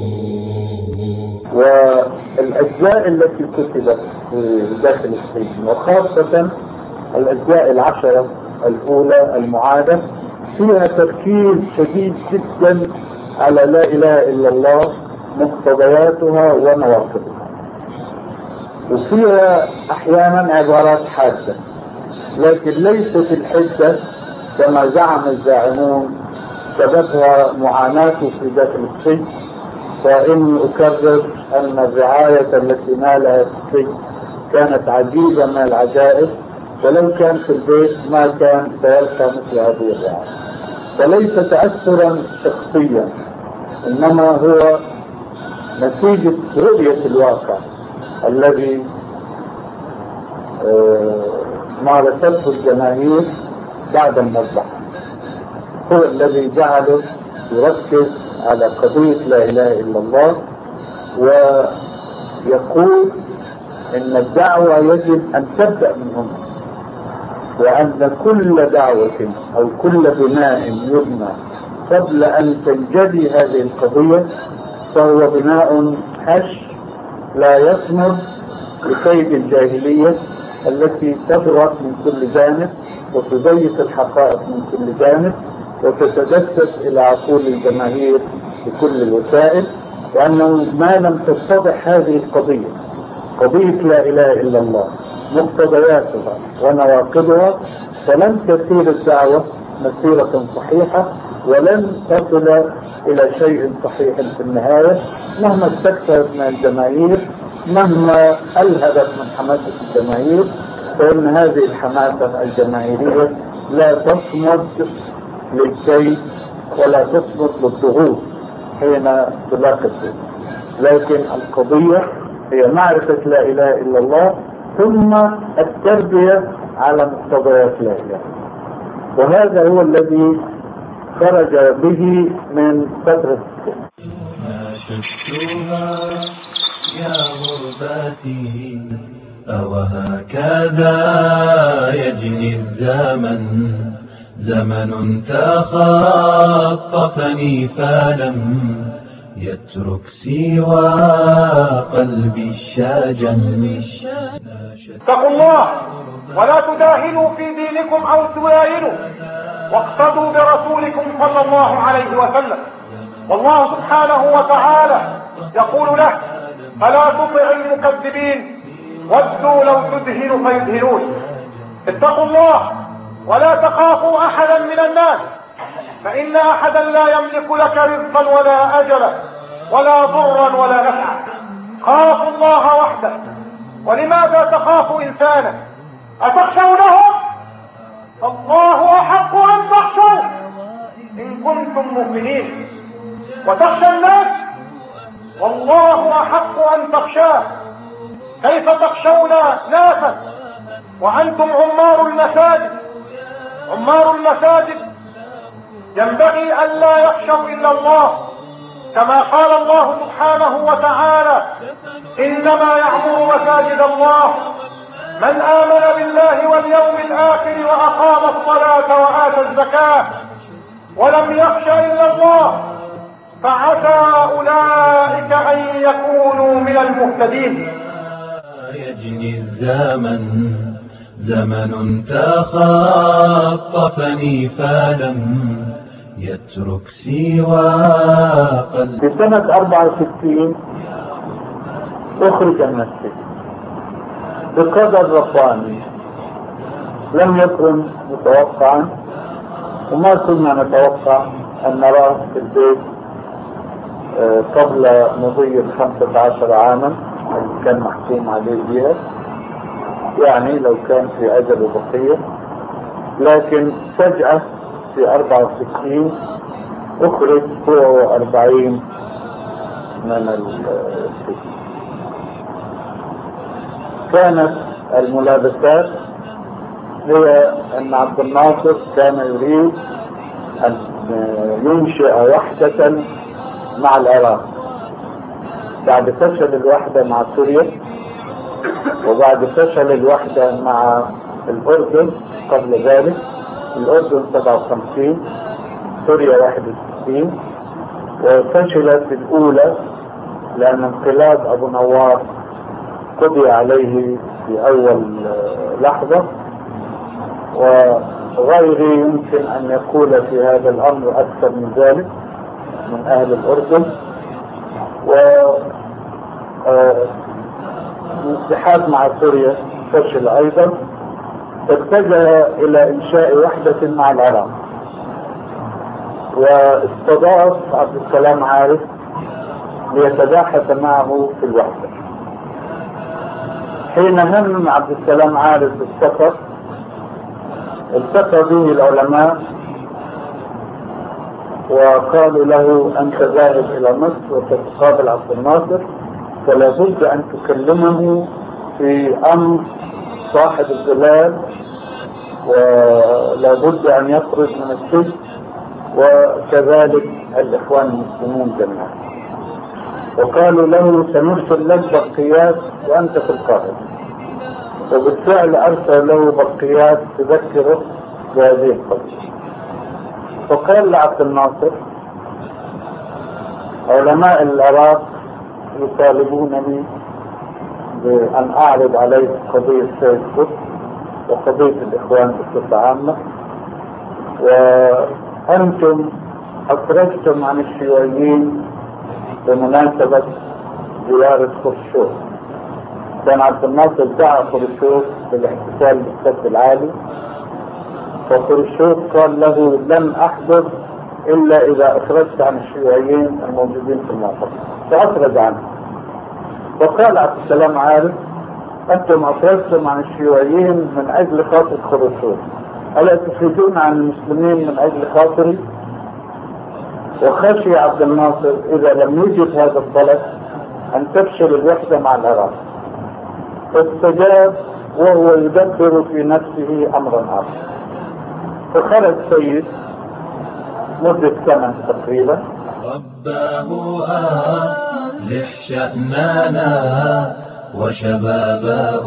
والأجزاء التي كتبت في داخل السجن وخاصة الأجزاء العشرة الأولى المعادة فيها تركيز شديد جدا على لا إله إلا الله، مقتضياتها ونواقضها، وفيها أحيانا عبارات حادة، لكن ليست الحدة كما زعم الزاعمون سببها معاناته في داخل السجن. فإني أكرر أن الرعاية التي نالها في السجن كانت عجيبة من العجائب، ولو كان في البيت ما كان سيلقى مثل هذه الرعاية. فليس تأثرا شخصيا، إنما هو نتيجة رؤية الواقع الذي مارسته الجماهير بعد المذبحة، هو الذي جعله يركز على قضية لا إله إلا الله، ويقول إن الدعوة يجب أن تبدأ من هنا، وأن كل دعوة أو كل بناء يبنى قبل أن تنجلي هذه القضية فهو بناء هش لا يثمر لكيد الجاهلية التي تضغط من كل جانب وتضيق الحقائق من كل جانب وتتدسس إلى عقول الجماهير بكل الوسائل. وأنه ما لم تتضح هذه القضية، قضية لا إله إلا الله، مقتضياتها ونواقضها، فلن تسير الدعوة مسيرة صحيحة ولن تصل إلى شيء صحيح في النهاية، مهما استكثرت من الجماهير، مهما ألهبت من حماسة الجماهير، فإن هذه الحماسة الجماهيرية لا تصمد للكيد ولا تصمد للضغوط حين تلاقي الدين. لكن القضية هي معرفة لا إله إلا الله ثم التربية على مقتضيات لا إله، وهذا هو الذي خرج به من فترة السجن. ناشدتها يا غرباتي أوهكذا يجني الزمن، زمن تخطفني فلم يترك سوى قلبي الشاجن. اتقوا الله ولا تداهنوا في دينكم أو تداهنوا، واقتدوا برسولكم صلى الله عليه وسلم. والله سبحانه وتعالى يقول له: فلا تطع المكذبين ودوا لو تدهن فيدهنون. اتقوا الله ولا تخافوا أحدا من الناس، فإن أحدا لا يملك لك رزقا ولا أجلا ولا ضرا ولا نفعا. خافوا الله وحده. ولماذا تخافوا إنسانا؟ أتخشونهم؟ الله أحق أن تخشوه إن كنتم مؤمنين. وتخشى الناس؟ والله أحق أن تخشاه. كيف تخشون ناسا وأنتم عمار المساجد؟ عمار المساجد ينبغي أن لا يخشوا إلا الله، كما قال الله سبحانه وتعالى: إنما يعمر مساجد الله من آمن بالله واليوم الآخر وأقام الصلاة وآتى الزكاة ولم يخش إلا الله، فعسى أولئك أن يكونوا من المهتدين. يجني الزمن زمن تخطفني فلم يترك سوى قلبي. في سنة 64 أخرج من السجن بقدر رباني لم يكن متوقعا، وما كنا نتوقع أن نراه في البيت قبل مضي 15 عاما اللي كان محكوم عليه بها، يعني لو كان في أجل بقية. لكن فجأة في 64 أخرج هو 40 من السجن. كانت الملابسات هي أن عبد الناصر كان يريد أن ينشئ وحدة مع العراق بعد فشل الوحدة مع سوريا، وبعد فشل الوحدة مع الأردن قبل ذلك، الأردن 57، سوريا 61، وفشلت الأولى لأن انقلاب أبو نوار قضي عليه في أول لحظة، وغيري يمكن أن يقول في هذا الأمر أكثر من ذلك من أهل الأردن. والاتحاد مع سوريا فشل أيضا، اتجه إلى إنشاء وحدة مع العراق، واستضاف عبد السلام عارف ليتباحث معه في الوحدة. حين هم عبد السلام عارف بالسفر التقى به العلماء وقالوا له أنت ذاهب إلى مصر وتتقابل عبد الناصر، فلا بد أن تكلمه في أمر صاحب الظلال، ولا بد أن يخرج من السجن، وكذلك الإخوان المسلمون جميعا. وقالوا له سنرسل لك برقيات وأنت في القاهرة، وبالفعل أرسل له برقيات تذكره بهذه القضية. فقال لعبد الناصر علماء العراق يطالبونني بأن أعرض عليه قضية سيد قطب وقضية الإخوان بصفة عامة، وأنتم أخرجتم عن الشيوعيين بمناسبة زيارة خرشوف. كان عبد الناصر دعا خرشوف بالاحتفال بالسد العالي، فخرشوف قال له لن أحضر إلا إذا أخرجت عن الشيوعيين الموجودين في المنطقة، فأخرج عنه. فقال عبد السلام عارف أنتم أخرجتم عن الشيوعيين من أجل خاطر خرشوف، ألا تخرجون عن المسلمين من أجل خاطري؟ وخشي عبد الناصر إذا لم يجد هذا الطلب أن تفشل الوحدة مع العراق، فاستجاب وهو يدبر في نفسه أمرا آخر. فخرج سيد مدة سنة تقريبا. رباه أصلح شأننا وشباب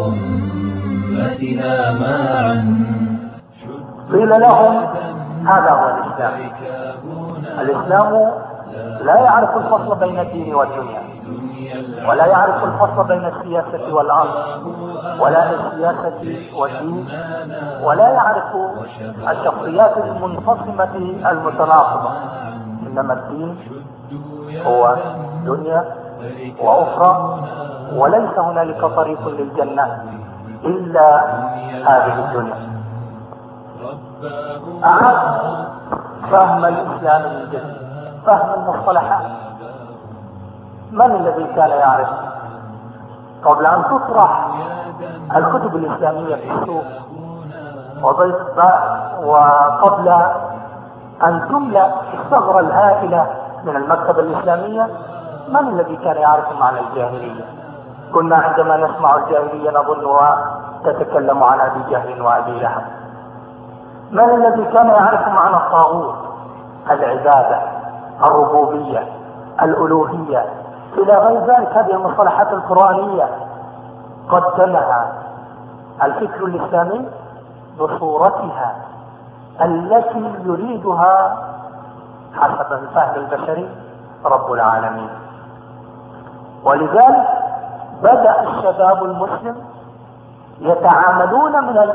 أمتنا معا. قيل لهم هذا هو الإسلام. الإسلام لا يعرف الفصل بين الدين والدنيا، ولا يعرف الفصل بين السياسة والأرض، ولا السياسة والدين، ولا يعرف الشخصيات المنفصمة المتناقضة. إنما الدين هو دنيا وأخرى، وليس هنالك طريق للجنة إلا هذه الدنيا. أعاد فهم الإسلام من جديد، فهم المصطلحات. من الذي كان يعرف قبل أن تطرح الكتب الإسلامية في السوق وقبل أن تملأ الثغرة الهائلة من المكتبة الإسلامية؟ من الذي كان يعرف معنى الجاهلية؟ كنا عندما نسمع الجاهلية نظنها تتكلم عن أبي جهل وأبي لهب. من الذي كان يعرف معنى الطاغوت؟ العبادة، الربوبية، الألوهية، إلى غير ذلك. هذه المصطلحات القرآنية قدمها الفكر الإسلامي بصورتها التي يريدها حسب الفهم البشري رب العالمين. ولذلك بدأ الشباب المسلم يتعاملون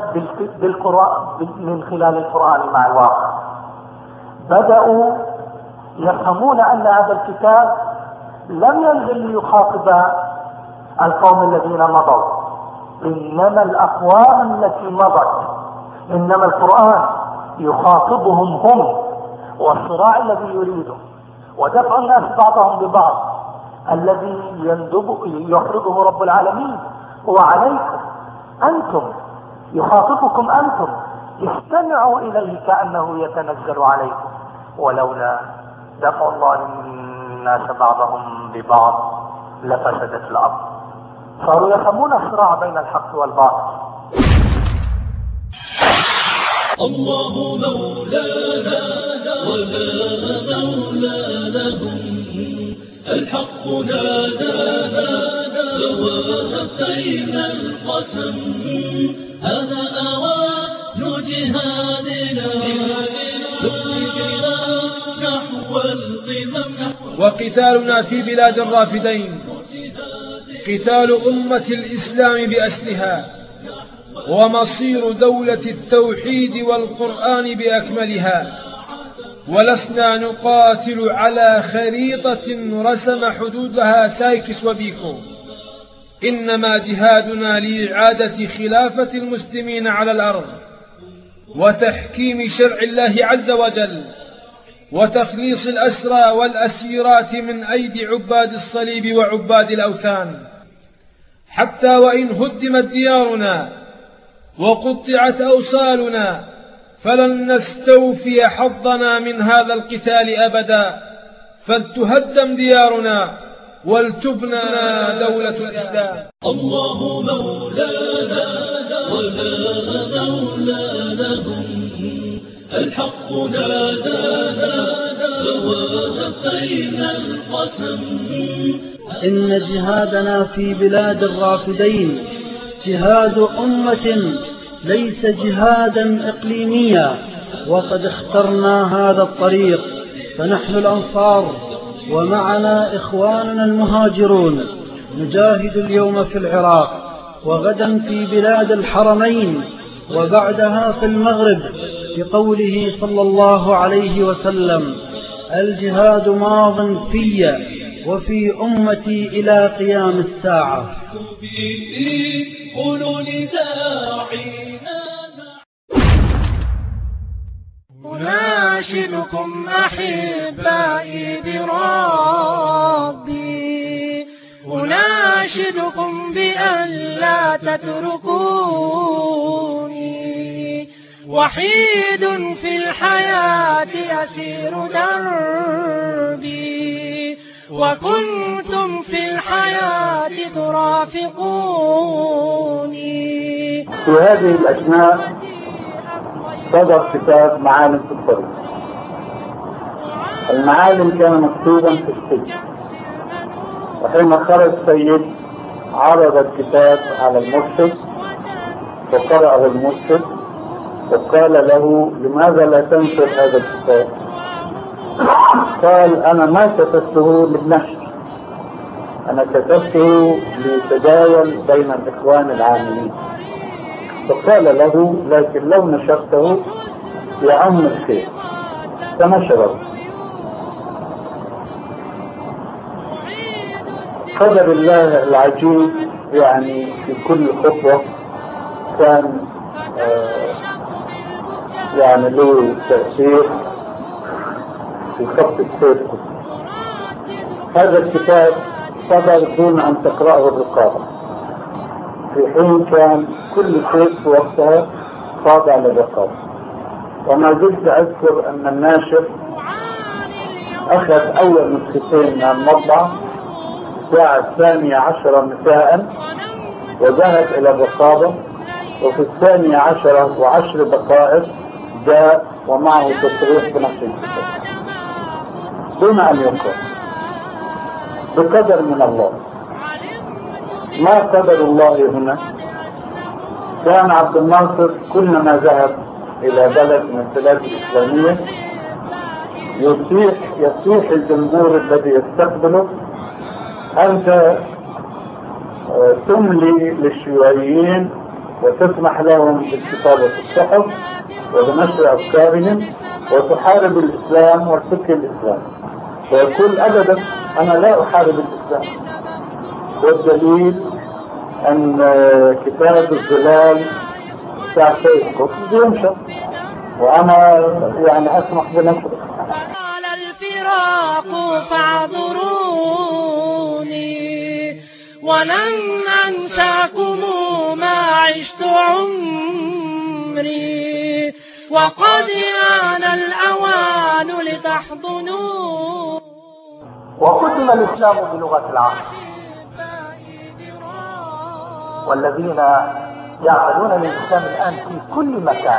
من خلال القرآن مع الواقع. بدأوا يفهمون أن هذا الكتاب لم ينزل ليخاطب القوم الذين مضوا، إنما الأقوام التي مضت، إنما القرآن يخاطبهم هم، والصراع الذي يريده ودفع الناس بعضهم ببعض الذي يخرجه رب العالمين هو عليكم أنتم، يخاطبكم أنتم، استمعوا إليه كأنه يتنزل عليكم، ولولا دفع الله الناس بعضهم ببعض لفسدت الأرض. صاروا يفهمون الصراع بين الحق والباطل. الله مولانا ولا مولى لهم، الحق نادانا ووفينا القسم هذا أوان جهادنا نحو القمم. وقتالنا في بلاد الرافدين قتال أمة الإسلام بأسرها ومصير دولة التوحيد والقرآن بأكملها، ولسنا نقاتل على خريطة رسم حدودها سايكس وبيكو، إنما جهادنا لإعادة خلافة المسلمين على الأرض وتحكيم شرع الله عز وجل وتخليص الأسرى والأسيرات من أيدي عباد الصليب وعباد الأوثان، حتى وإن هدمت ديارنا وقطعت أوصالنا فلن نستوفي حظنا من هذا القتال أبدا، فلتهدم ديارنا ولتبنى دولة الإسلام. الله مولانا ولا مولى لهم، الحق نادانا ووفينا القسم. إن جهادنا في بلاد الرافدين جهاد أمة ليس جهادا إقليميا، وقد اخترنا هذا الطريق، فنحن الأنصار ومعنا إخواننا المهاجرون نجاهد اليوم في العراق وغدا في بلاد الحرمين وبعدها في المغرب، بقوله صلى الله عليه وسلم: الجهاد ماض في وفي أمتي إلى قيام الساعة. أناشدكم أحبائي بربي، أناشدكم بأن لا تتركوني، وحيد في الحياة أسير دربي، وكنتم في الحياة ترافقوني. في هذه الأثناء صدر كتاب معالم في الطريق. المعالم كان مكتوبا في السجن، وحين خرج السيد عرض الكتاب على المرشد وقرأه المرشد وقال له: لماذا لا تنشر هذا الكتاب؟ قال: أنا ما كتبته للنشر، أنا كتبته ليتداول بين الإخوان العاملين. فقال له: لكن لو نشرته يعم الخير. فنشره. قدر الله العجيب يعني في كل خطوة كان يعني له تأثير في خط السير. هذا الكتاب صدر دون أن تقرأه الرقابة، في حين كان كل شيء في وقتها خاضع للرقابة. وما زلت أذكر أن الناشر أخذ أول نسختين من المطبعة الساعة 12 مساء وذهب إلى الرقابة، وفي 12:10 جاء ومعه تصريح بنفس الكتاب دون أن يقرأ، بقدر من الله. ما قدر الله هنا. كان عبد الناصر كلما ذهب إلى بلد من البلاد الإسلامية يصيح الجمهور الذي يستقبله: أنت تملي للشيوعيين وتسمح لهم بالكتابة في الصحف وبنشر أفكارهم وتحارب الإسلام والفكر الإسلامي. ويقول: أبدا، أنا لا أحارب الإسلام. والدليل أن كتاب الظلال بتاع سيد قطب ينشر وأنا يعني أسمح بنشره. قال الفراق فاعذروني ولن أنساكم ما عشت عمري، وقد آن الأوان لتحضنون. وختم الإسلام بلغة العصر، والذين يعملون للإسلام الآن في كل مكان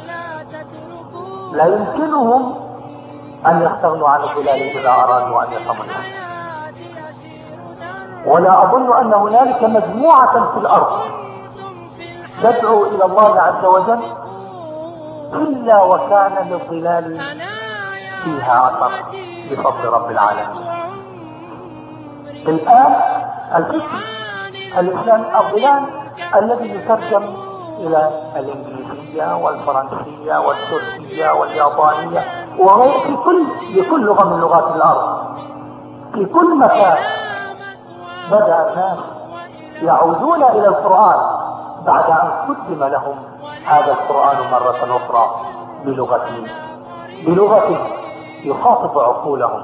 لا يمكنهم أن يستغنوا عن الظلال إذا أرادوا أن يصموا. ولا أظن أن هنالك مجموعة في الأرض تدعو إلى الله عز وجل إلا وكان للظلال فيها أثر بفضل رب العالمين. الآن الفكر الإسلامي الظلال الذي يترجم إلى الإنجليزية والفرنسية والتركية واليابانية في كل لغة من لغات الأرض، في كل مكان بدأ الناس يعودون إلى القرآن بعد أن قدم لهم هذا القرآن مرة أخرى بلغة يخاطب عقولهم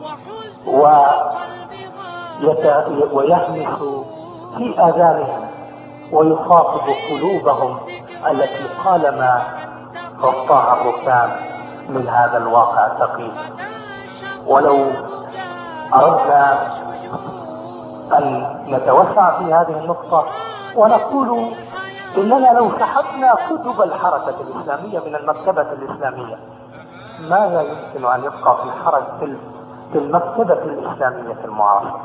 ويهمس في آذانهم ويخاطب قلوبهم التي طالما غطاها الركام من هذا الواقع الثقيل. ولو أردنا أن نتوسع في هذه النقطة ونقول إننا لو سحبنا كتب الحركة الإسلامية من المكتبة الإسلامية ماذا يمكن أن يبقى في المكتبة الإسلامية المعاصرة؟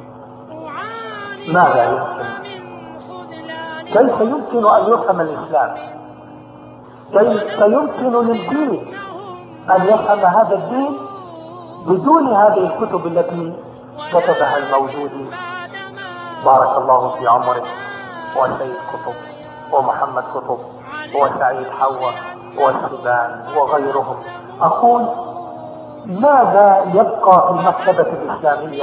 ماذا يمكن؟ كيف يمكن أن يفهم الإسلام؟ كيف يمكن للدين أن يفهم هذا الدين بدون هذه الكتب التي كتبها الموجود بارك الله في عمره وسيد قطب ومحمد قطب وسعيد حوا والسبان وغيرهم؟ أقول ماذا يبقى في المكتبة الإسلامية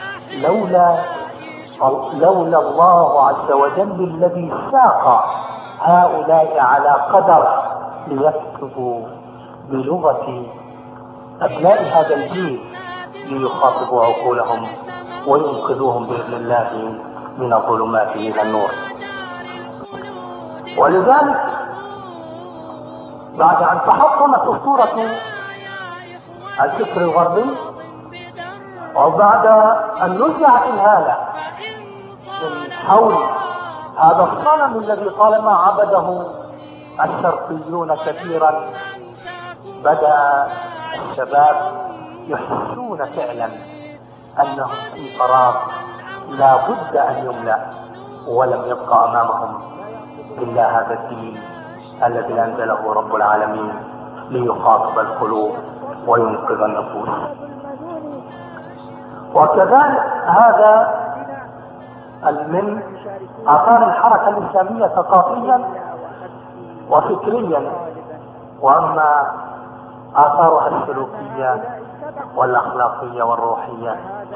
لولا الله عز وجل الذي ساق هؤلاء على قدر ليكتبوا بلغة أبناء هذا الجيل ليخاطبوا عقولهم وينقذوهم بإذن الله من الظلمات إلى النور. ولذلك بعد أن تحطمت أسطورة الفكر الغربي وبعد أن نزع الهالة من حول هذا الصنم الذي طالما عبده الشرقيون كثيرا، بدأ الشباب يحسون فعلا أنهم في فراغ لا بد أن يملأ، ولم يبقى أمامهم إلا هذا الدين الذي أنزله رب العالمين ليخاطب القلوب وينقذ النفوس. وكذلك هذا من آثار الحركة الإسلامية ثقافيا وفكريا، وأما آثارها السلوكية والأخلاقية والروحية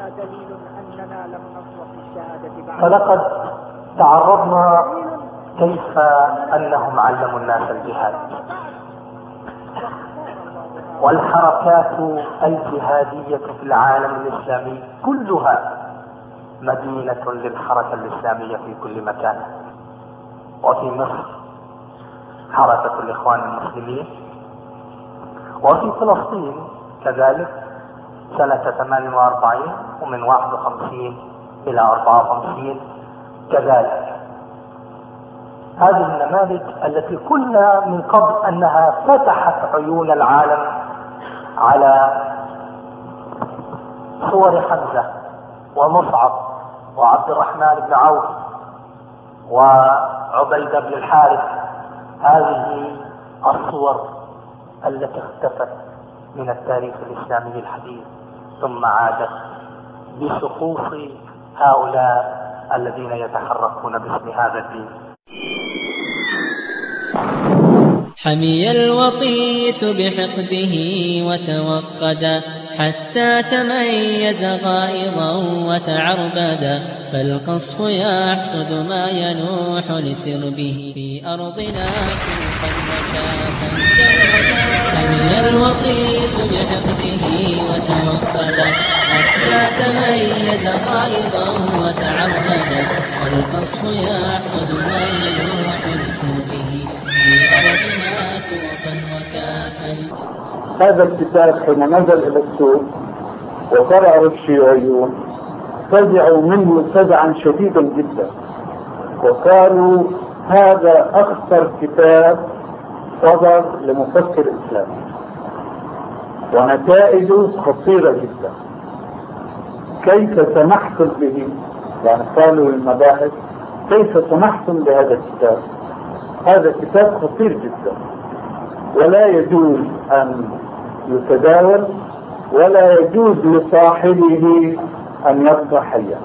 فلقد تعرضنا كيف أنهم علموا الناس الجهاد، والحركات الجهادية في العالم الإسلامي كلها مدينة للحركة الإسلامية في كل مكان. وفي مصر حركة الإخوان المسلمين، وفي فلسطين كذلك سنة 48 ومن 51 إلى 54 كذلك. هذه النماذج التي قلنا من قبل أنها فتحت عيون العالم على صور حمزة ومصعب وعبد الرحمن بن عوف وعبيدة بن الحارث، هذه الصور التي اختفت من التاريخ الإسلامي الحديث ثم عادت بشخوص هؤلاء الذين يتحركون باسم هذا الدين. حمي الوطيس بحقده وتوقدا حتى تميز غائضا وتعربدا، فالقصف يحسد ما ينوح لسربه في أرضنا كوفا وكافا جردا. حمي الوطيس بحقده وتوقدا حتى تميز غائضا وتعربدا، فالقصف يحسد ما ينوح لسربه في أرضنا كوفا وكافا. هذا الكتاب حين نزل إلى السوق وقرأه الشيوعيون فزعوا منه فزعا شديدا جدا، وقالوا هذا أخطر كتاب صدر لمفكر إسلامي ونتائجه خطيرة جدا. كيف سنحصل به يعني قالوا للمباحث كيف سمحتم بهذا الكتاب؟ هذا كتاب خطير جدا ولا يجوز أن يتداول ولا يجوز لصاحبه أن يبقى حيا.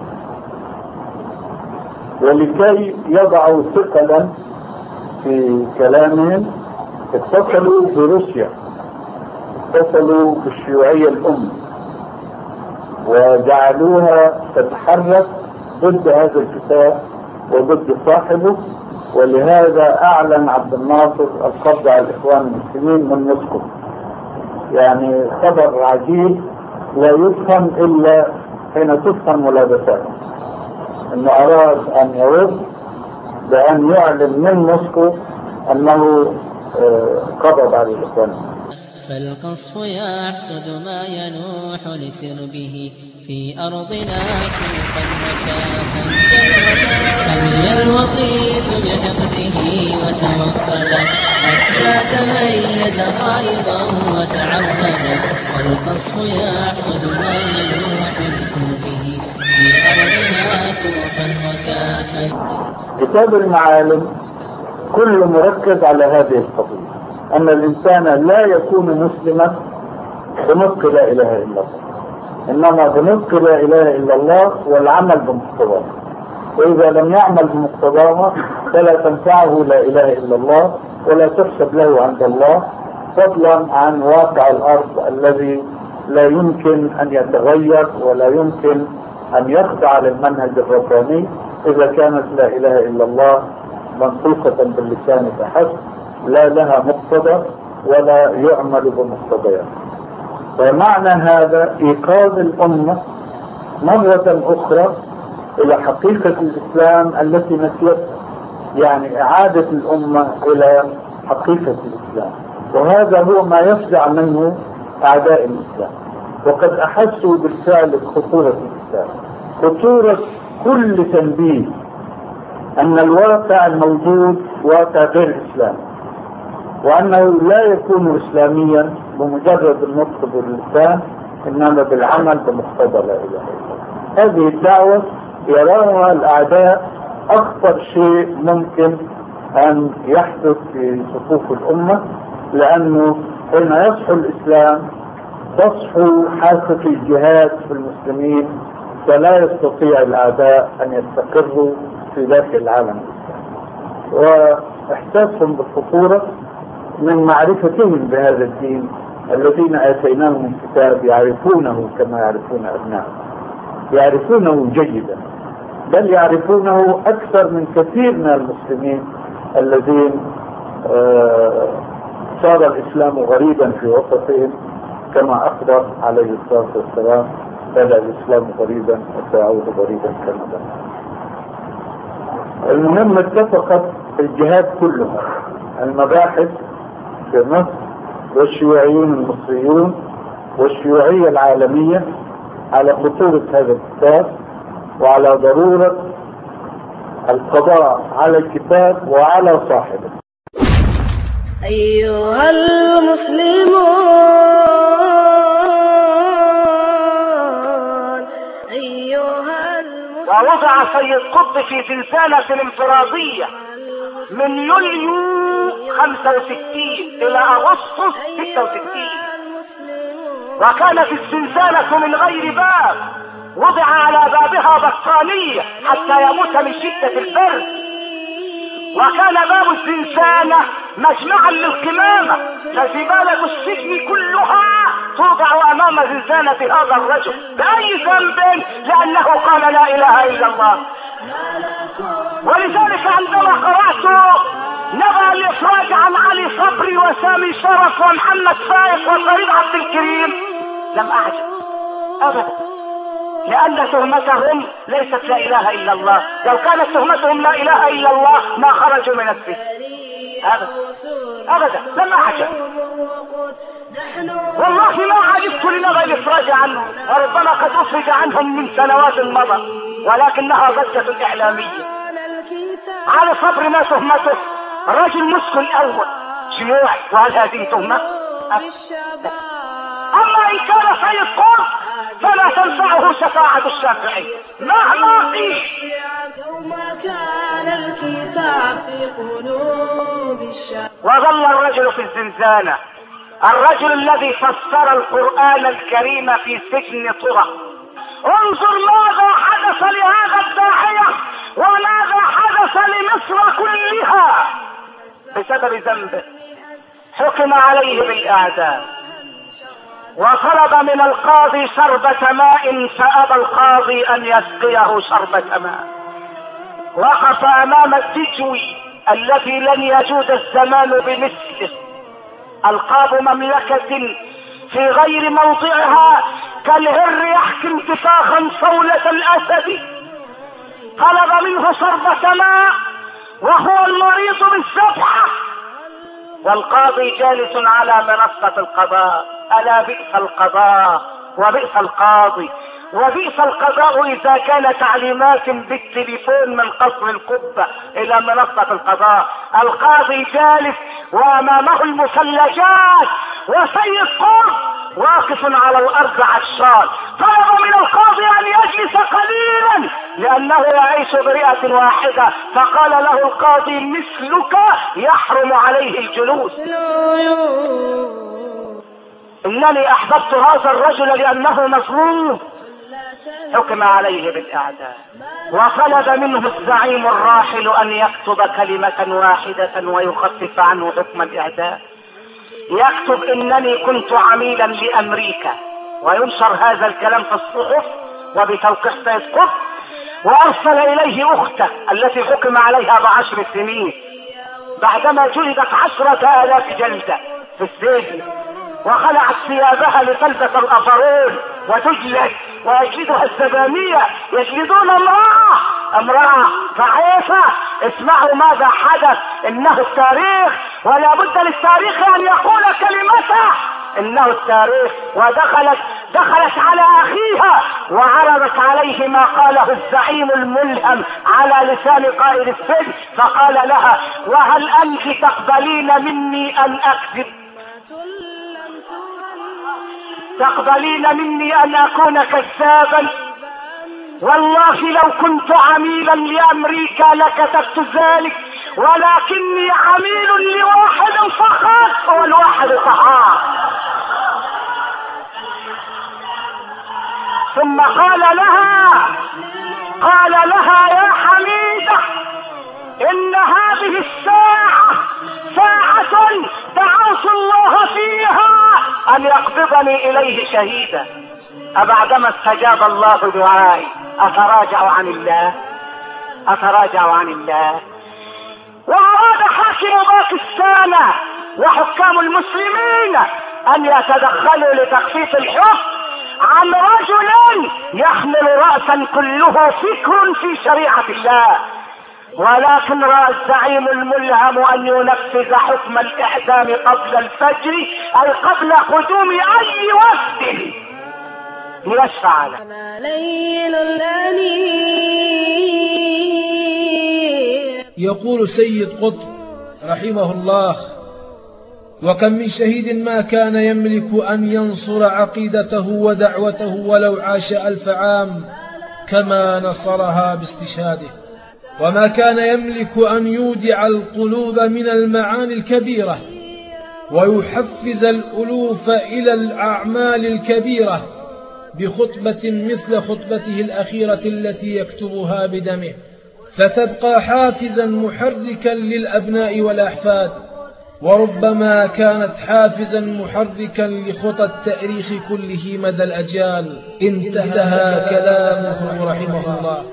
ولكي يضعوا ثقلا في كلامهم اتصلوا بروسيا، اتصلوا بالشيوعية الأم وجعلوها تتحرك ضد هذا الكتاب وضد صاحبه. ولهذا أعلن عبد الناصر القبض على الإخوان المسلمين من موسكو. يعني خبر عجيب لا يفهم إلا حين تفهم ملابسات. أنه أراد أن يرد بأن يعلن من موسكو أنه قبض على الإخوان. فالقصف يحسد ما ينوح لسربه في أرضنا كوفا وكافا حمي الوطيس بحقده وتوقدا حتى تميز قائضا وتعربدا. فالقصف يحسد ما ينوح لسربه في أرضنا كوفا وكافا. كتاب المعالم كله مركز على هذه القضية، أن الإنسان لا يكون مسلما بنطق لا إله إلا الله، إنما بنطق لا إله إلا الله والعمل بمقتضاه. وإذا لم يعمل بمقتضاه فلا تنفعه لا إله إلا الله ولا تحسب له عند الله، فضلا عن واقع الأرض الذي لا يمكن أن يتغير ولا يمكن أن يخضع للمنهج الرباني إذا كانت لا إله إلا الله منطوقة باللسان فحسب لا لها مقتضى ولا يعمل بمقتضيات. فمعنى هذا إيقاظ الأمة مرة أخرى إلى حقيقة الإسلام التي نسيتها، يعني إعادة الأمة إلى حقيقة الإسلام. وهذا هو ما يفزع منه أعداء الإسلام، وقد أحسوا بالفعل بخطورة الإسلام، خطورة كل تنبيه أن الواقع الموجود واقع غير إسلامي، وأنه لا يكون إسلاميا بمجرد النطق باللسان إنما بالعمل بمقتضى لا إله إلا الله. هذه الدعوة يراها الأعداء أخطر شيء ممكن أن يحدث في صفوف الأمة، لأنه حين يصحو الإسلام تصحو حاسة الجهاد في المسلمين، فلا يستطيع الأعداء أن يستقروا في ذات العالم الإسلامي. وإحساسهم بالخطورة من معرفتهم بهذا الدين الذين آتيناهم الكتاب يعرفونه كما يعرفون أبنائهم، يعرفونه جيدا، بل يعرفونه أكثر من كثير من المسلمين الذين صار الإسلام غريبا في وسطهم، كما أخبر عليه الصلاة والسلام: بدأ الإسلام غريبا وسيعود غريبا كما بدأ. المهم اتفقت الجهات كلها، المباحث في مصر والشيوعيون المصريون والشيوعية العالمية، على خطورة هذا الكتاب وعلى ضرورة القضاء على الكتاب وعلى صاحبه. أيها المسلمون ووضع سيد قطب في زنزانة انفرادية من يوليو 65 إلى أغسطس 66، وكانت الزنزانة من غير باب، وضع على بابها بطانية حتى يموت من شدة البرد، وكان باب الزنزانة مجمعا للقمامة، فزبالة السجن كلها توضع أمام زنزانة هذا الرجل بأي ذنب؟ لأنه قال لا إله إلا الله. ولذلك عندما قرأت نبأ الإفراج عن علي صبري وسامي شرف ومحمد فايق وفريد عبد الكريم لم أعجب أبدا، لأن تهمتهم ليست لا إله إلا الله. لو كانت تهمتهم لا إله إلا الله ما خرجوا من السجن أبدا، لم أعجب والله ما عجبت لنبأ الإفراج عنه، وربما قد أفرج عنهم من سنوات مضى، ولكنها ضجة إعلامية. علي صبري ما تهمته؟ رجل مسكن أول شيوعي، وهل هذه تهمة؟ أما إن كان سيد قطب النار فلا تنفعه شفاعة الشافعين مهما قيل. يوم كان الكتاب في قلوب الشافعين. وظل الرجل في الزنزانة، الرجل الذي فسر القرآن الكريم في سجن طرى. انظر ماذا حدث لهذا الداعية وماذا حدث لمصر كلها بسبب ذنبه. حكم عليه بالإعدام وطلب من القاضي شربة ماء فأبى القاضي أن يسقيه شربة ماء. وقف أمام الدجوي الذي لن يجود الزمان بمثله. ألقاب مملكة في غير موضعها كالهر يحكي انتفاخا صولة الأسد. طلب منه شربة ماء وهو المريض بالذبحة والقاضي جالس على منصة القضاء. ألا بئس القضاء وبئس القاضي وبئس القضاء إذا كان تعليمات بالتليفون من قصر القبة إلى منصة القضاء. القاضي جالس وأمامه المثلجات وسيد قرب واقف على الأرض عطشان. طلب من القاضي أن يجلس قليلا لأنه يعيش برئة واحدة. فقال له القاضي مثلك يحرم عليه الجلوس. إنني أحببت هذا الرجل لأنه مظلوم. حكم عليه بالإعدام وطلب منه الزعيم الراحل أن يكتب كلمة واحدة ويخفف عنه حكم الإعدام. يكتب إنني كنت عميلا لأمريكا وينشر هذا الكلام في الصحف وبتوقيع سيد قطب. وأرسل إليه أخته التي حكم عليها ب10 سنين بعدما جلدت 10,000 جلدة في السجن وخلعت ثيابها لتلبس الأفرول وتجلد ويجلدها الزبانية. يجلدون امرأة ضعيفة. اسمعوا ماذا حدث. إنه التاريخ ولا بد للتاريخ أن يقول كلمته. إنه التاريخ. دخلت على أخيها وعرضت عليه ما قاله الزعيم الملهم على لسان قائد السجن. فقال لها وهل أنت تقبلين مني أن أكذب؟ تقبلين مني أن أكون كذابا؟ والله لو كنت عميلا لأمريكا لكتبت ذلك ولكني عميل لواحد فقط هو الواحد صحاح. ثم قال لها يا حميدة إن هذه الساعة ساعة دعوت الله فيها أن يقبضني إليه شهيدا. أبعدما استجاب الله دعائي أتراجع عن الله. وأراد حاكم باكستان وحكام المسلمين أن يتدخلوا لتخفيف الحكم عن رجل يحمل رأسا كله فكر في شريعة الله. ولكن رأى الزعيم الملهم أن ينفذ حكم الإعدام قبل الفجر أي قبل قدوم أي وفد ليشفع له. يقول سيد قطب رحمه الله وكم من شهيد ما كان يملك أن ينصر عقيدته ودعوته ولو عاش 1000 عام كما نصرها باستشهاده، وما كان يملك أن يودع القلوب من المعاني الكبيرة ويحفز الألوف إلى الأعمال الكبيرة بخطبة مثل خطبته الأخيرة التي يكتبها بدمه، فتبقى حافزا محركا للأبناء والأحفاد، وربما كانت حافزا محركا لخطى التاريخ كله مدى الأجيال. انتهى كلامه رحمه الله.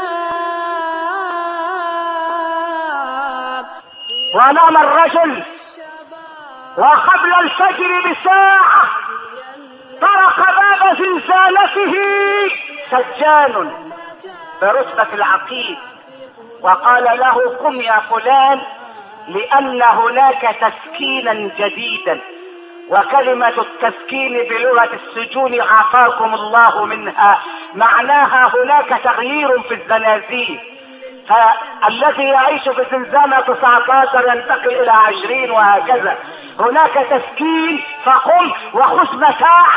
ونام الرجل وقبل الفجر بساعة طرق باب زنزانته سجان برتبة العقيد وقال له قم يا فلان لأن هناك تسكينا جديدا. وكلمة التسكين بلغة السجون عافاكم الله منها معناها هناك تغيير في الزنازين، فالذي يعيش في زنزانة 19 ينتقل إلى 20 وهكذا. هناك تسكين فقم وخذ متاعك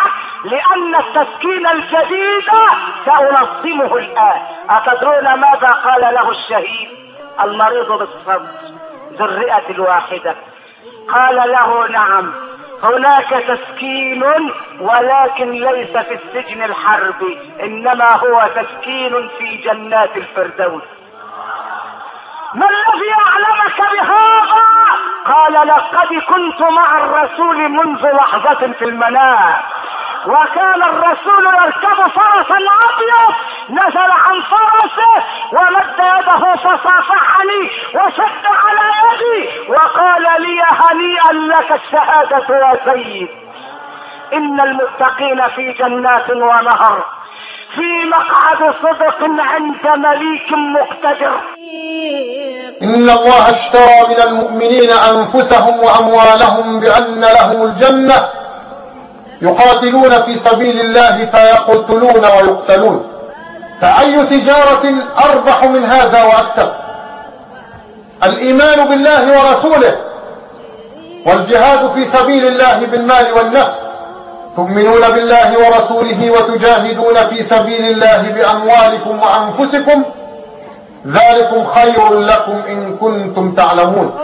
لأن التسكين الجديد سأنظمه الآن. أتدرون ماذا قال له الشهيد المريض بالصدر ذو الرئة الواحدة؟ قال له نعم، هناك تسكين ولكن ليس في السجن الحربي، إنما هو تسكين في جنات الفردوس. ما الذي أعلمك بهذا؟ قال لقد كنت مع الرسول منذ لحظة في المنام، وكان الرسول يركب فرسا أبيض، نزل عن فرسه ومد يده فصافحني وشد على يدي وقال لي هنيئا لك الشهادة يا سيد. إن المتقين في جنات ونهر في مقعد صدق عند مليك مقتدر. إن الله اشترى من المؤمنين أنفسهم وأموالهم بأن لهم الجنة يقاتلون في سبيل الله فيقتلون ويقتلون. فأي تجارة أربح من هذا وأكسب؟ الإيمان بالله ورسوله والجهاد في سبيل الله بالمال والنفس. تؤمنون بالله ورسوله وتجاهدون في سبيل الله بأموالكم وأنفسكم، ذلكم خير لكم إن كنتم تعلمون.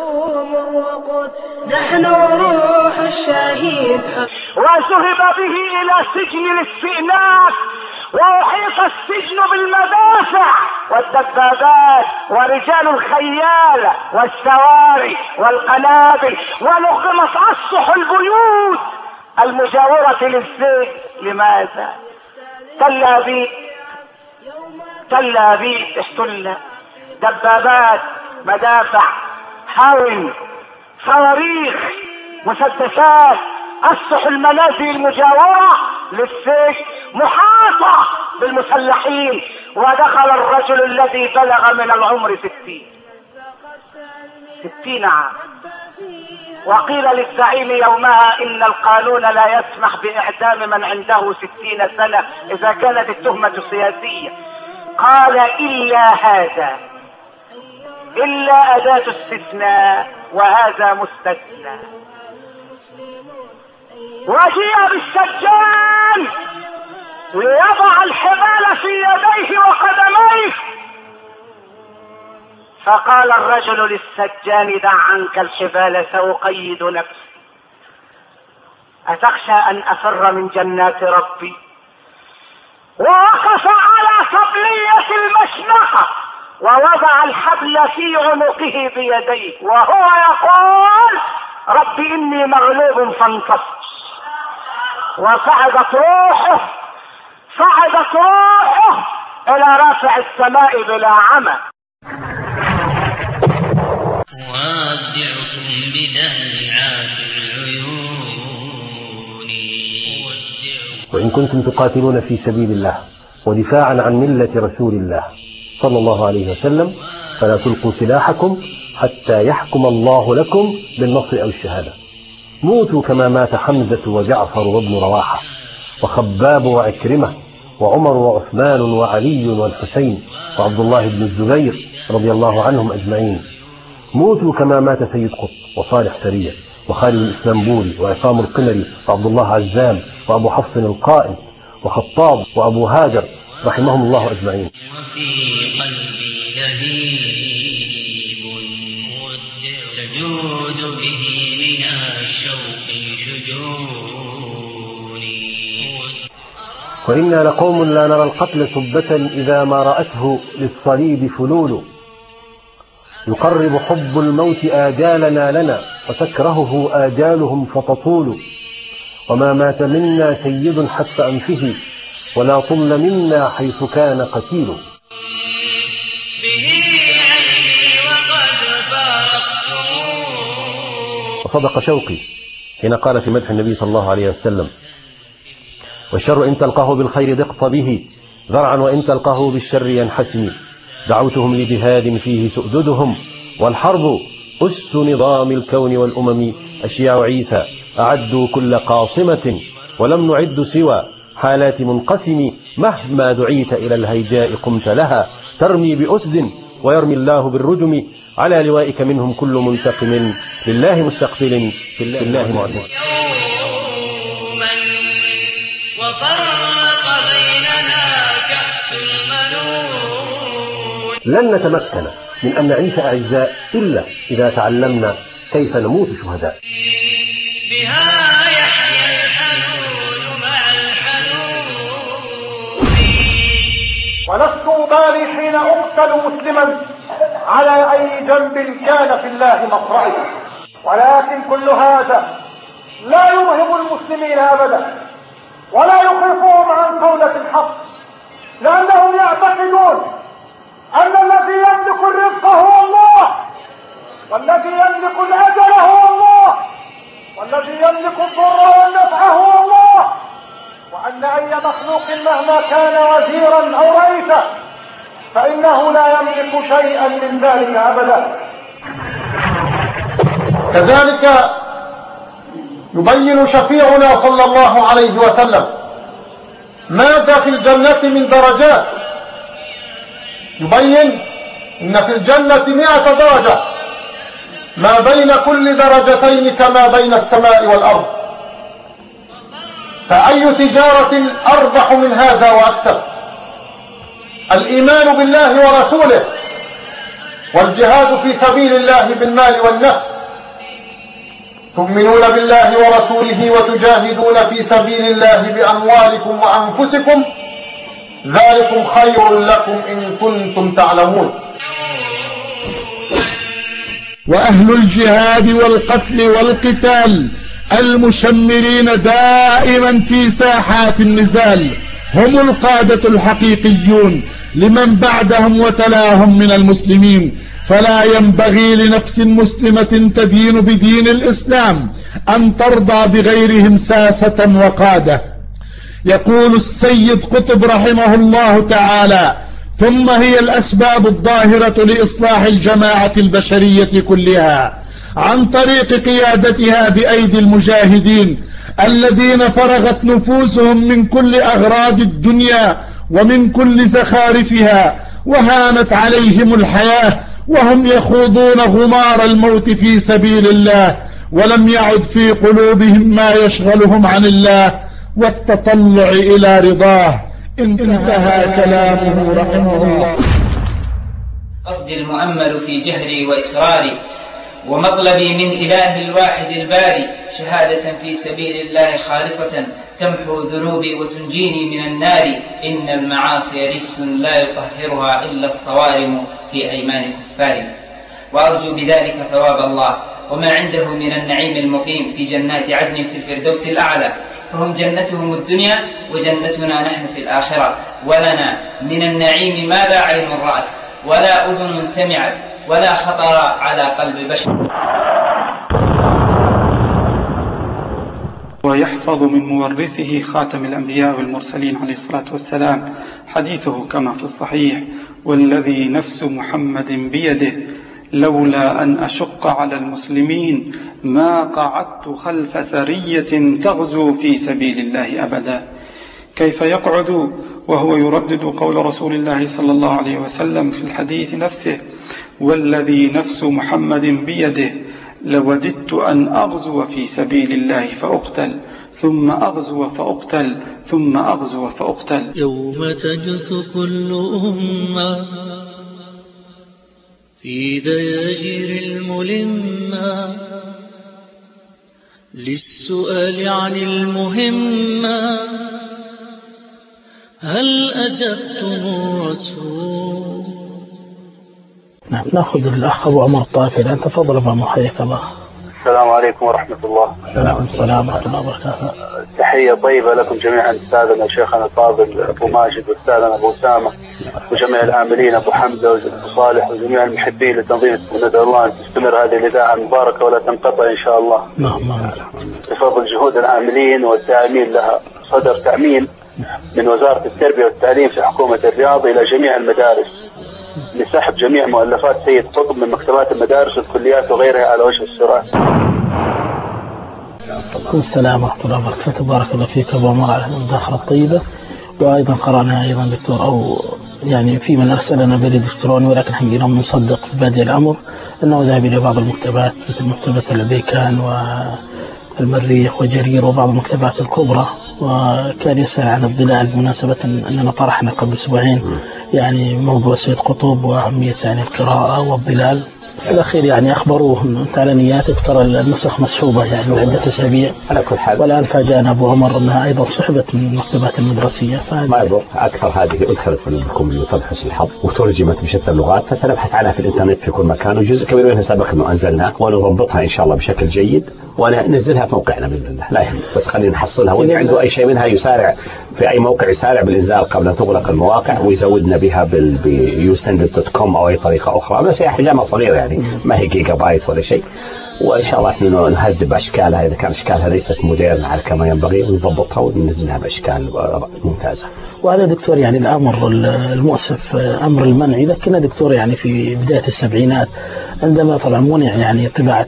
نحن روح الشهيد. وذهب به إلى سجن الاستئناف، وأحيط السجن بالمدافع والدبابات ورجال الخيال والسواري والقنابل، ونغمت أسطح البيوت المجاورة للسجن. لماذا؟ تل أبيب احتل، دبابات، مدافع، هاون، صواريخ، مسدسات، أسطح المنازل المجاورة للسجن محاطة بالمسلحين. ودخل الرجل الذي بلغ من العمر 60 عام. وقيل للزعيم يومها إن القانون لا يسمح بإعدام من عنده 60 سنة إذا كانت التهمة سياسية. قال إلا هذا، إلا أداة استثناء، وهذا مستثنى. وجيء بالسجان ليضع الحبال في يديه وقدميه، فقال الرجل للسجان دع عنك الحبال سأقيد نفسي. أتخشى أن أفر من جنات ربي؟ ووقف على صبلية المشنقة ووضع الحبل في عنقه بيديه وهو يقول رب إني مغلوب فانتصر. وصعدت روحه إلى رافع السماء بلا عمى. وأودعكم بدمعات العيون. وإن كنتم تقاتلون في سبيل الله ودفاعا عن ملة رسول الله صلى الله عليه وسلم فلا تلقوا سلاحكم حتى يحكم الله لكم بالنصر أو الشهادة. موتوا كما مات حمزة وجعفر وابن رواحة وخباب وعكرمة وعمر وعثمان وعلي والحسين وعبد الله بن الزبير رضي الله عنهم أجمعين. موتوا كما مات سيد قطب وصالح سرية وخالد الإسلامبولي وعصام القمري وعبد الله عزام وأبو حفص القائد وخطاب وأبو هاجر رحمهم الله أجمعين. وفي قلبي لهيب تجود به من الشوق شجوني. وإنا لقوم لا نرى القتل سبة إذا ما رأته للصليب فلول. يقرب حب الموت آجالنا لنا وتكرهه آجالهم فتطول. وما مات منا سيد حتى أنفه ولا طل منا حيث كان قتيل. وصدق شوقي حين قال في مدح النبي صلى الله عليه وسلم والشر إن تلقاه بالخير ضقت به ذرعا وإن تلقاه بالشر ينحسم. دعوتهم لجهاد فيه سؤددهم والحرب أس نظام الكون والأمم. أشياع عيسى أعدوا كل قاصمة ولم نعد سوى حالات منقسم. مهما دعيت إلى الهيجاء قمت لها ترمي بأسد ويرمي الله بالرجم. على لوائك منهم كل منتقم لله مستقتل لله معتد. وفرق بيننا كأس الملول. لن نتمكن من أن نعيش أعزاء إلا إذا تعلمنا كيف نموت شهداء. بها يحيى الحنون مع الحنون. ولست أبالي حين أقتل مسلما على أي جنب كان في الله مصرعي، ولكن كل هذا لا يرهب المسلمين أبدا ولا يخيفهم عن قولة الحق، لأنهم يعتقدون أن الذي يملك الرزق هو الله، والذي يملك الأجل هو الله، والذي يملك الضر والنفع هو الله، وأن أي مخلوق مهما كان وزيرا أو رئيسا فإنه لا يملك شيئا من ذلك أبدا. كذلك يبين شفيعنا صلى الله عليه وسلم ماذا في الجنة من درجات. يبين إن في الجنة 100 درجة، ما بين كل درجتين كما بين السماء والأرض، فأي تجارة أربح من هذا وأكثر؟ الإيمان بالله ورسوله والجهاد في سبيل الله بالمال والنفس. تؤمنون بالله ورسوله وتجاهدون في سبيل الله بأموالكم وأنفسكم، ذلكم خير لكم إن كنتم تعلمون. وأهل الجهاد والقتل والقتال المشمرين دائما في ساحات النزال هم القادة الحقيقيون لمن بعدهم وتلاهم من المسلمين، فلا ينبغي لنفس مسلمة تدين بدين الإسلام أن ترضى بغيرهم ساسة وقادة. يقول السيد قطب رحمه الله تعالى: ثم هي الأسباب الظاهرة لإصلاح الجماعة البشرية كلها عن طريق قيادتها بأيدي المجاهدين الذين فرغت نفوسهم من كل أغراض الدنيا ومن كل زخارفها، وهانت عليهم الحياة وهم يخوضون غمار الموت في سبيل الله، ولم يعد في قلوبهم ما يشغلهم عن الله والتطلع إلى رضاه. انتهى كلامه رحمه الله. قصدي المؤمل في جهري وإسراري ومطلبي من إله الواحد الباري شهادة في سبيل الله خالصة تمحو ذنوبي وتنجيني من النار. إن المعاصي رجس لا يطهرها إلا الصوارم في أيمان كفار، وأرجو بذلك ثواب الله وما عنده من النعيم المقيم في جنات عدن في الفردوس الأعلى، فهم جنتهم الدنيا وجنتنا نحن في الآخرة، ولنا من النعيم ما لا عين رأت ولا أذن سمعت ولا خطر على قلب بشر. ويحفظ من مورثه خاتم الأنبياء والمرسلين عليه الصلاة والسلام حديثه كما في الصحيح: والذي نفس محمد بيده لولا أن أشق على المسلمين ما قعدت خلف سرية تغزو في سبيل الله أبدا. كيف يقعد وهو يردد قول رسول الله صلى الله عليه وسلم في الحديث نفسه: والذي نفس محمد بيده لوددت أن أغزو في سبيل الله فأقتل ثم أغزو فأقتل ثم أغزو فأقتل. يوم تجث كل أمة في دياجير الملمة للسؤال عن المهمة، هل أجبتم الرسول؟ نعم، نأخذ الأخ أبو عمر الطائفي الآن. تفضل أبو عمر، حياك الله. السلام عليكم ورحمة الله. السلام ورحمة الله وبركاته. تحية طيبة لكم جميعا، أستاذنا شيخنا الفاضل أبو ماجد وأستاذنا أبو أسامة وجميع العاملين أبو حمزة وأبو صالح وجميع المحبين لتنظيم. وندعو الله أن تستمر هذه الإذاعة المباركة ولا تنقطع إن شاء الله. بفضل جهود العاملين والداعمين لها. صدر تأمين من وزارة التربية والتعليم في حكومة الرياض إلى جميع المدارس لسحب جميع مؤلفات سيد قطب من مكتبات المدارس والكليات وغيرها على وجه السرعة. السلام ورحمة الله وبركاته. بارك الله فيك أبو عمر على المداخلة الطيبة. وأيضا قرأنا أيضا دكتور، أو يعني في من أرسل لنا بريد إلكتروني، ولكن حقيقة مصدق في بادئ الأمر أنه ذهب إلى بعض المكتبات مثل مكتبة البيكان المريخ وجرير وبعض المكتبات الكبرى، وكان يسأل عن الظلال بمناسبة أننا طرحنا قبل أسبوعين يعني موضوع سيد قطب وأهمية يعني القراءة والظلال. في الأخير يعني أخبروه أنت على نياتك ترى النسخ مسحوبة يعني من عدة أسابيع على كل حال. والآن فاجأنا أبو عمر أنها أيضا سحبت من المكتبات المدرسية. ما يضر، أكثر هذه أدخلت في لكم لطلب حسن الحظ وترجمت بشتى اللغات، فسنبحث عنها في الإنترنت في كل مكان، وجزء كبير منها سبق أنه أنزلنا ونضبطها إن شاء الله بشكل جيد وننزلها في موقعنا بإذن الله. لا يهم، بس خلينا نحصلها، واللي عنده أي شيء منها يسارع في أي موقع يسارع بالإنزال قبل أن تغلق المواقع ويزودنا بها بيوسند.com أو أي طريقة أخرى، بس هي حجمها صغيرة يعني ما هي جيجا بايت ولا شيء، وإن شاء الله احنا نهذب أشكالها إذا كان أشكالها ليست موديرن على كما ينبغي، ونضبطها وننزلها بأشكال ممتازة. وهذا دكتور يعني الأمر المؤسف أمر المنع. إذا كنا دكتور يعني في بداية السبعينات عندما طبعا منع يعني طباعة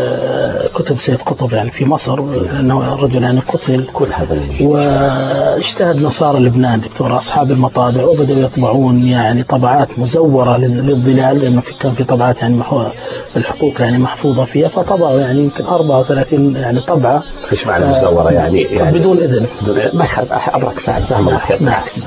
كتب سيد قطب يعني في مصر لأنه الرجل يعني قتل، كل هذا واجتهد نصارى لبنان دكتور أصحاب المطابع وبدأوا يطبعون يعني طبعات مزورة للظلال، لأنه كان في طبعات يعني الحقوق يعني محفوظة فيها، فطبعوا يعني يمكن 34 يعني طبعة. إيش معنى مزورة يعني بدون إذن؟ ما يخالف أبرك ساعة زهم الخير.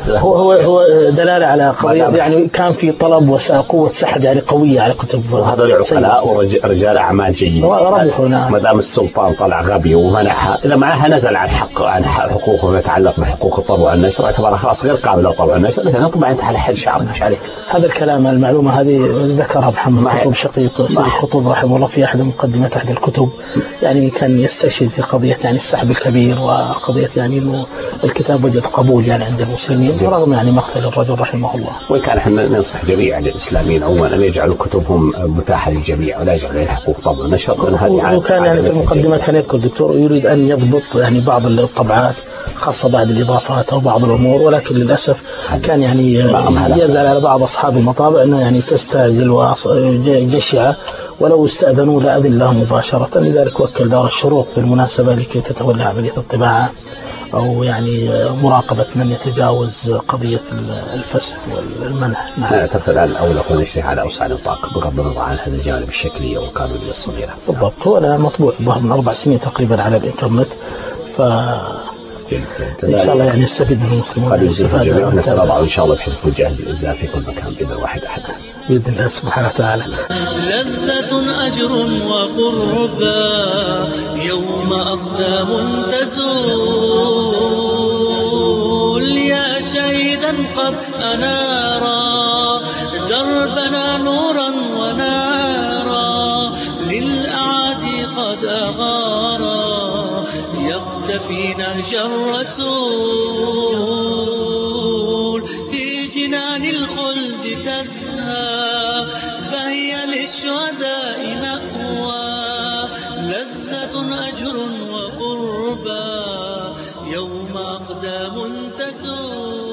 هو دلالة على قضية يعني كان في طلب وقوة سحب يعني قوية على كتب. وهذول عقلاء ورجال أعمال جيد. ما دام السلطان طلع غبي ومنعها، إذا معها نزل عن حقوقه وما يتعلق بحقوق الطبع والنشر اعتبرها خلاص غير قابلة للطبع والنشر، لكن نطبع أنت على حد شعب مش عليك. هذا الكلام المعلومة هذه ذكرها محمد قطب شقيق سيد قطب رحمه الله في أحد مقدمات أحد الكتب، يعني كان يستشهد في قضية يعني السحب الكبير وقضية يعني إنه الكتاب وجد قبول يعني عند المسلمين رغم يعني مقتل الرجل رحمه الله. وكان احنا ننصح جميع الإسلاميين عموما أن يجعلوا كتبهم متاحة للجميع ولا يجعلوا عليها حقوق طبع ونشر. وكان يعني في المقدمة كان يذكر الدكتور يريد أن يضبط يعني بعض الطبعات خاصة بعد الإضافات أو بعض الأمور، ولكن للأسف كان يعني يزعل على بعض أصحاب المطابع أنه يعني تستعجل وجشعة ولو استأذنوا لأذن لهم مباشرة، لذلك وكل دار الشروق بالمناسبة لكي تتولى عملية الطباعة أو يعني مراقبة من يتجاوز قضية الفسح والمنع. أنا أعتقد الآن الأولى هو نشرح على أوسع نطاق بغض النظر عن هذا الجانب الشكلية والقانونية الصغيرة. بالضبط، هو أنا مطبوع ظهر من 4 سنين تقريبا على الإنترنت، إن شاء الله يعني يستفيد من المسلمون. نسأل الله إن شاء الله بحيث يكون جاهز للإنزال في كل مكان بإذن واحد أحد بإذن الله سبحانه وتعالى. لذة أجر وقربى يوم أقدام تزول يا شهيدا قد أنارا دربنا نورا ونارا للأعادي قد أغارا يقتفي نهج الرسول في جنان الخلد تزهى فهي للشهداء مأوى لذة أجر وقربى يوم أقدام تزول.